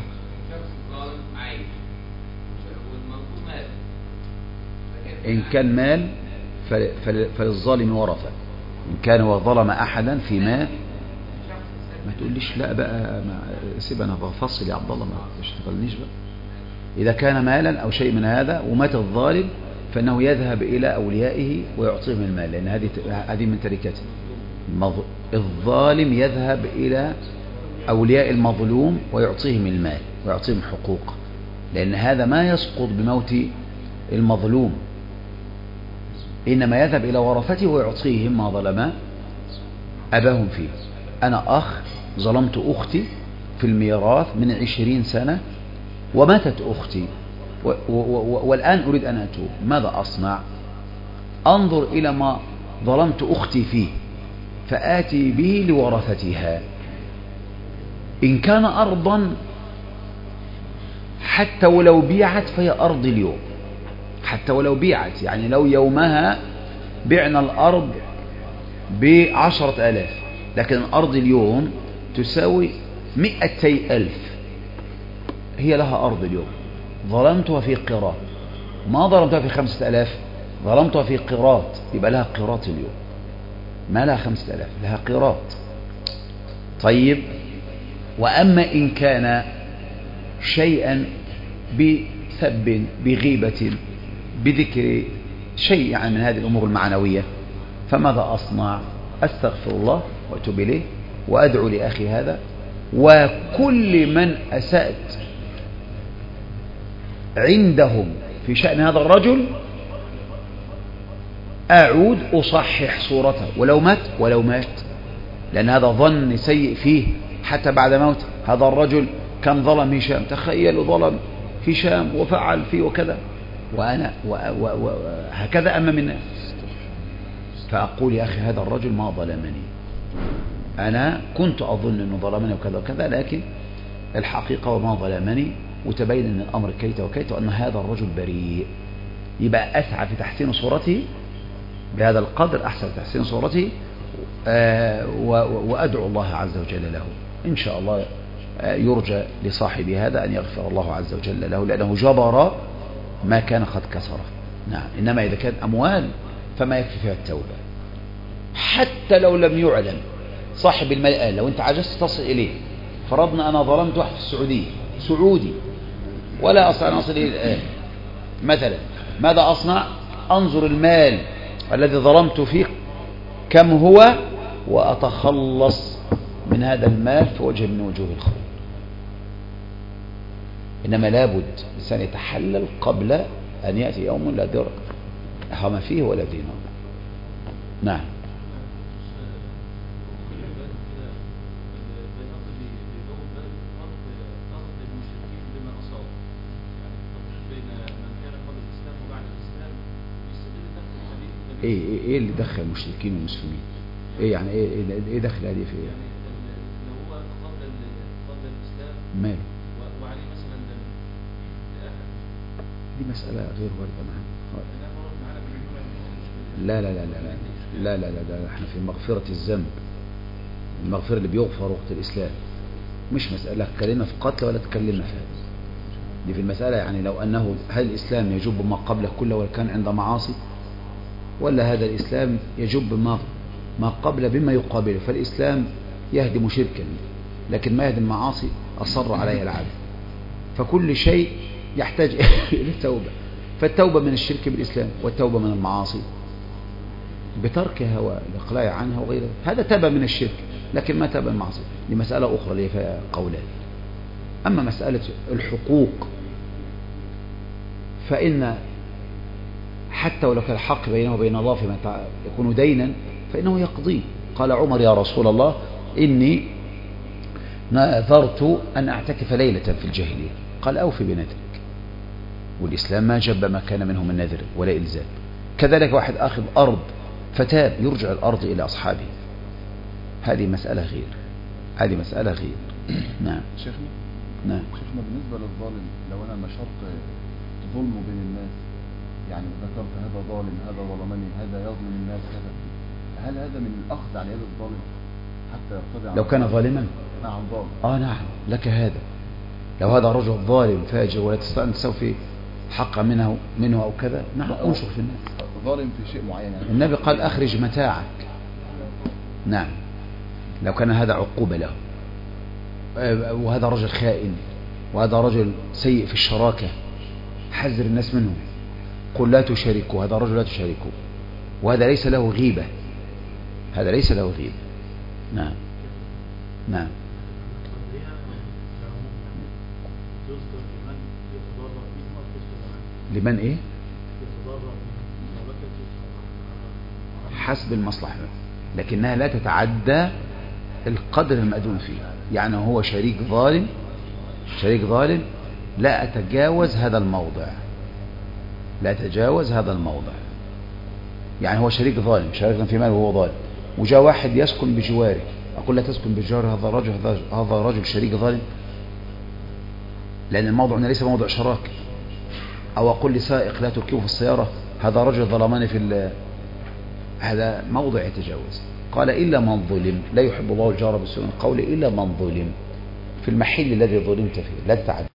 إن كان مال فللظالم ورثة. إن كان هو ظلم أحدا في مال ما تقوليش لا بقى سيب أنا بفصل يا عبد الله، ما تشتغلنيش بقى. إذا كان مالا أو شيء من هذا ومات الظالم فإنه يذهب إلى أوليائه ويعطيهم المال، لأن هذه هذه من تركته. الظالم يذهب إلى أولياء المظلوم ويعطيهم المال ويعطيهم حقوق، لأن هذا ما يسقط بموت المظلوم، إنما يذهب إلى ورثته ويعطيهم ما ظلم أباهم فيه. أنا أخ ظلمت أختي في الميراث من عشرين سنة وماتت أختي و و و والآن أريد أن أتوب، ماذا أصنع؟ أنظر إلى ما ظلمت أختي فيه فآتي به لورثتها. إن كان أرضا حتى ولو بيعت فهي أرض اليوم، حتى ولو بيعت، يعني لو يومها بعنا الأرض بعشرة آلاف، لكن الأرض اليوم تساوي مئتي ألف، هي لها أرض اليوم، ظلمتها في قيراط، ما ظلمتها في خمسة آلاف، ظلمتها في قيراط، يبقى لها قيراط اليوم، ما لها خمسة آلاف، لها قيراط. طيب، وأما إن كان شيئا بسب بغيبة بذكر شيء يعني من هذه الأمور المعنوية، فماذا أصنع؟ أستغفر الله وأتوب إليه وأدعو لأخي هذا، وكل من أسأت عندهم في شأن هذا الرجل أعود أصحح صورته ولو مات ولو مات، لأن هذا ظن سيء فيه حتى بعد موت. هذا الرجل كان ظلم هشام، تخيلوا ظلم هشام وفعل فيه وكذا، وأنا وهكذا أمام الناس، فأقول يا أخي هذا الرجل ما ظلمني، أنا كنت أظن أنه ظلمني وكذا وكذا، لكن الحقيقة وما ظلمني، وتبين أن الأمر كيت وكيت، وأن هذا الرجل بريء. يبقى أسعى في تحسين صورته بهذا القدر، أحسن في تحسين صورته، آه وأدعو الله عز وجل له إن شاء الله. آه يرجى لصاحب هذا أن يغفر الله عز وجل له، لأنه جبر ما كان قد كسره. نعم. إنما إذا كان أموال فما يكفي فيها التوبة، حتى لو لم يعلم صاحب المال. الآن لو أنت عجزت تصل إليه، فرضنا أنا ظلمت واحد في السعودية سعودي ولا أصلا أن أصل إليه الآن مثلا، ماذا أصنع؟ أنظر المال الذي ظلمت فيه كم هو، وأتخلص من هذا المال في وجه من وجوه الخير. إنما لابد الإنسان يتحلل قبل أن يأتي يوم لا درهم فيه ولا دينار. نعم. ايه ايه ايه اللي دخل المشركين والمسلمين؟ ايه يعني ايه ايه دخل هذه في ايه؟ يعني لو هو قبل قبل الاسلام ماله وعليه مثلا دي مسألة غير واردة معنا. لا لا لا لا لا لا لا لا لا احنا في مغفرة الذنب، المغفرة اللي بيغفر وقت الإسلام، مش مسألة تكلمنا في قتل ولا تكلمنا في هذا. دي في المسألة يعني لو أنه هل الإسلام يجب ما قبله كله وكان عند معاصي، ولا هذا الإسلام يجب ما ما قبل بما يقابله. فالإسلام يهدم شركا لكن ما يهدم معاصي أصر عليها العبد، فكل شيء يحتاج إلى التوبة. فالتوبة من الشرك بالإسلام، والتوبة من المعاصي بتركها والإقلاع عنها وغيرها، هذا تاب من الشرك لكن ما تاب من المعاصي. دي مسألة أخرى اللي فيها قولان. أما مسألة الحقوق فإن حتى ولو كان الحق بينه وبين الله فيما يكون دينا فإنه يقضيه. قال عمر يا رسول الله إني نذرت أن أعتكف ليلة في الجاهلية، قال أوفي بنذرك، والإسلام ما جب ما كان منه من نذر ولا إلزام. كذلك واحد أخذ أرض فتاب يرجع الأرض إلى أصحابه، هذه مسألة غير، هذه مسألة غير. نعم شيخنا. نعم شيخنا بالنسبة للظالم، لو أنا نشرت ظلمه بين الناس، يعني ذكرت هذا ظالم هذا ظلمني هذا يظلم الناس هذا، هل هذا من الأخذ على يد الظالم حتى يرتضي عن لو كان ظالما؟ نعم ظالم. آه نعم لك هذا. لو هذا رجل ظالم فاجر ولا تستطيع أن تستوفي حق منه منه أو كذا، نعم انشر في الناس. ظالم في شيء معين يعني. النبي قال أخرج متاعك. نعم لو كان هذا عقوبة له، وهذا رجل خائن وهذا رجل سيء في الشراكة، حذر الناس منه، قل لا تشاركوا، هذا الرجل لا تشاركوا، وهذا ليس له غيبة، هذا ليس له غيبة. نعم نعم لمن ايه؟ حسب المصلحة، لكنها لا تتعدى القدر المأذون فيه. يعني هو شريك ظالم، شريك ظالم لا أتجاوز هذا الموضع، لا أتجاوز هذا الموضع. يعني هو شريك ظالم، شاركنا في ماله وهو ظالم، وجاء واحد يسكن بجواره، أقول لا تسكن بجوار هذا الرجل، هذا رجل شريك ظالم، لأن الموضوع هنا ليس موضوع شراكة. أو أقول لسائق لا تركبه في السيارة، هذا رجل ظلمني في، هذا موضع يتجاوز. قال إلا من ظلم، لا يحب الله الجار بالسوء من قوله إلا من ظلم، في المحل الذي ظلمت فيه لا تتعدى.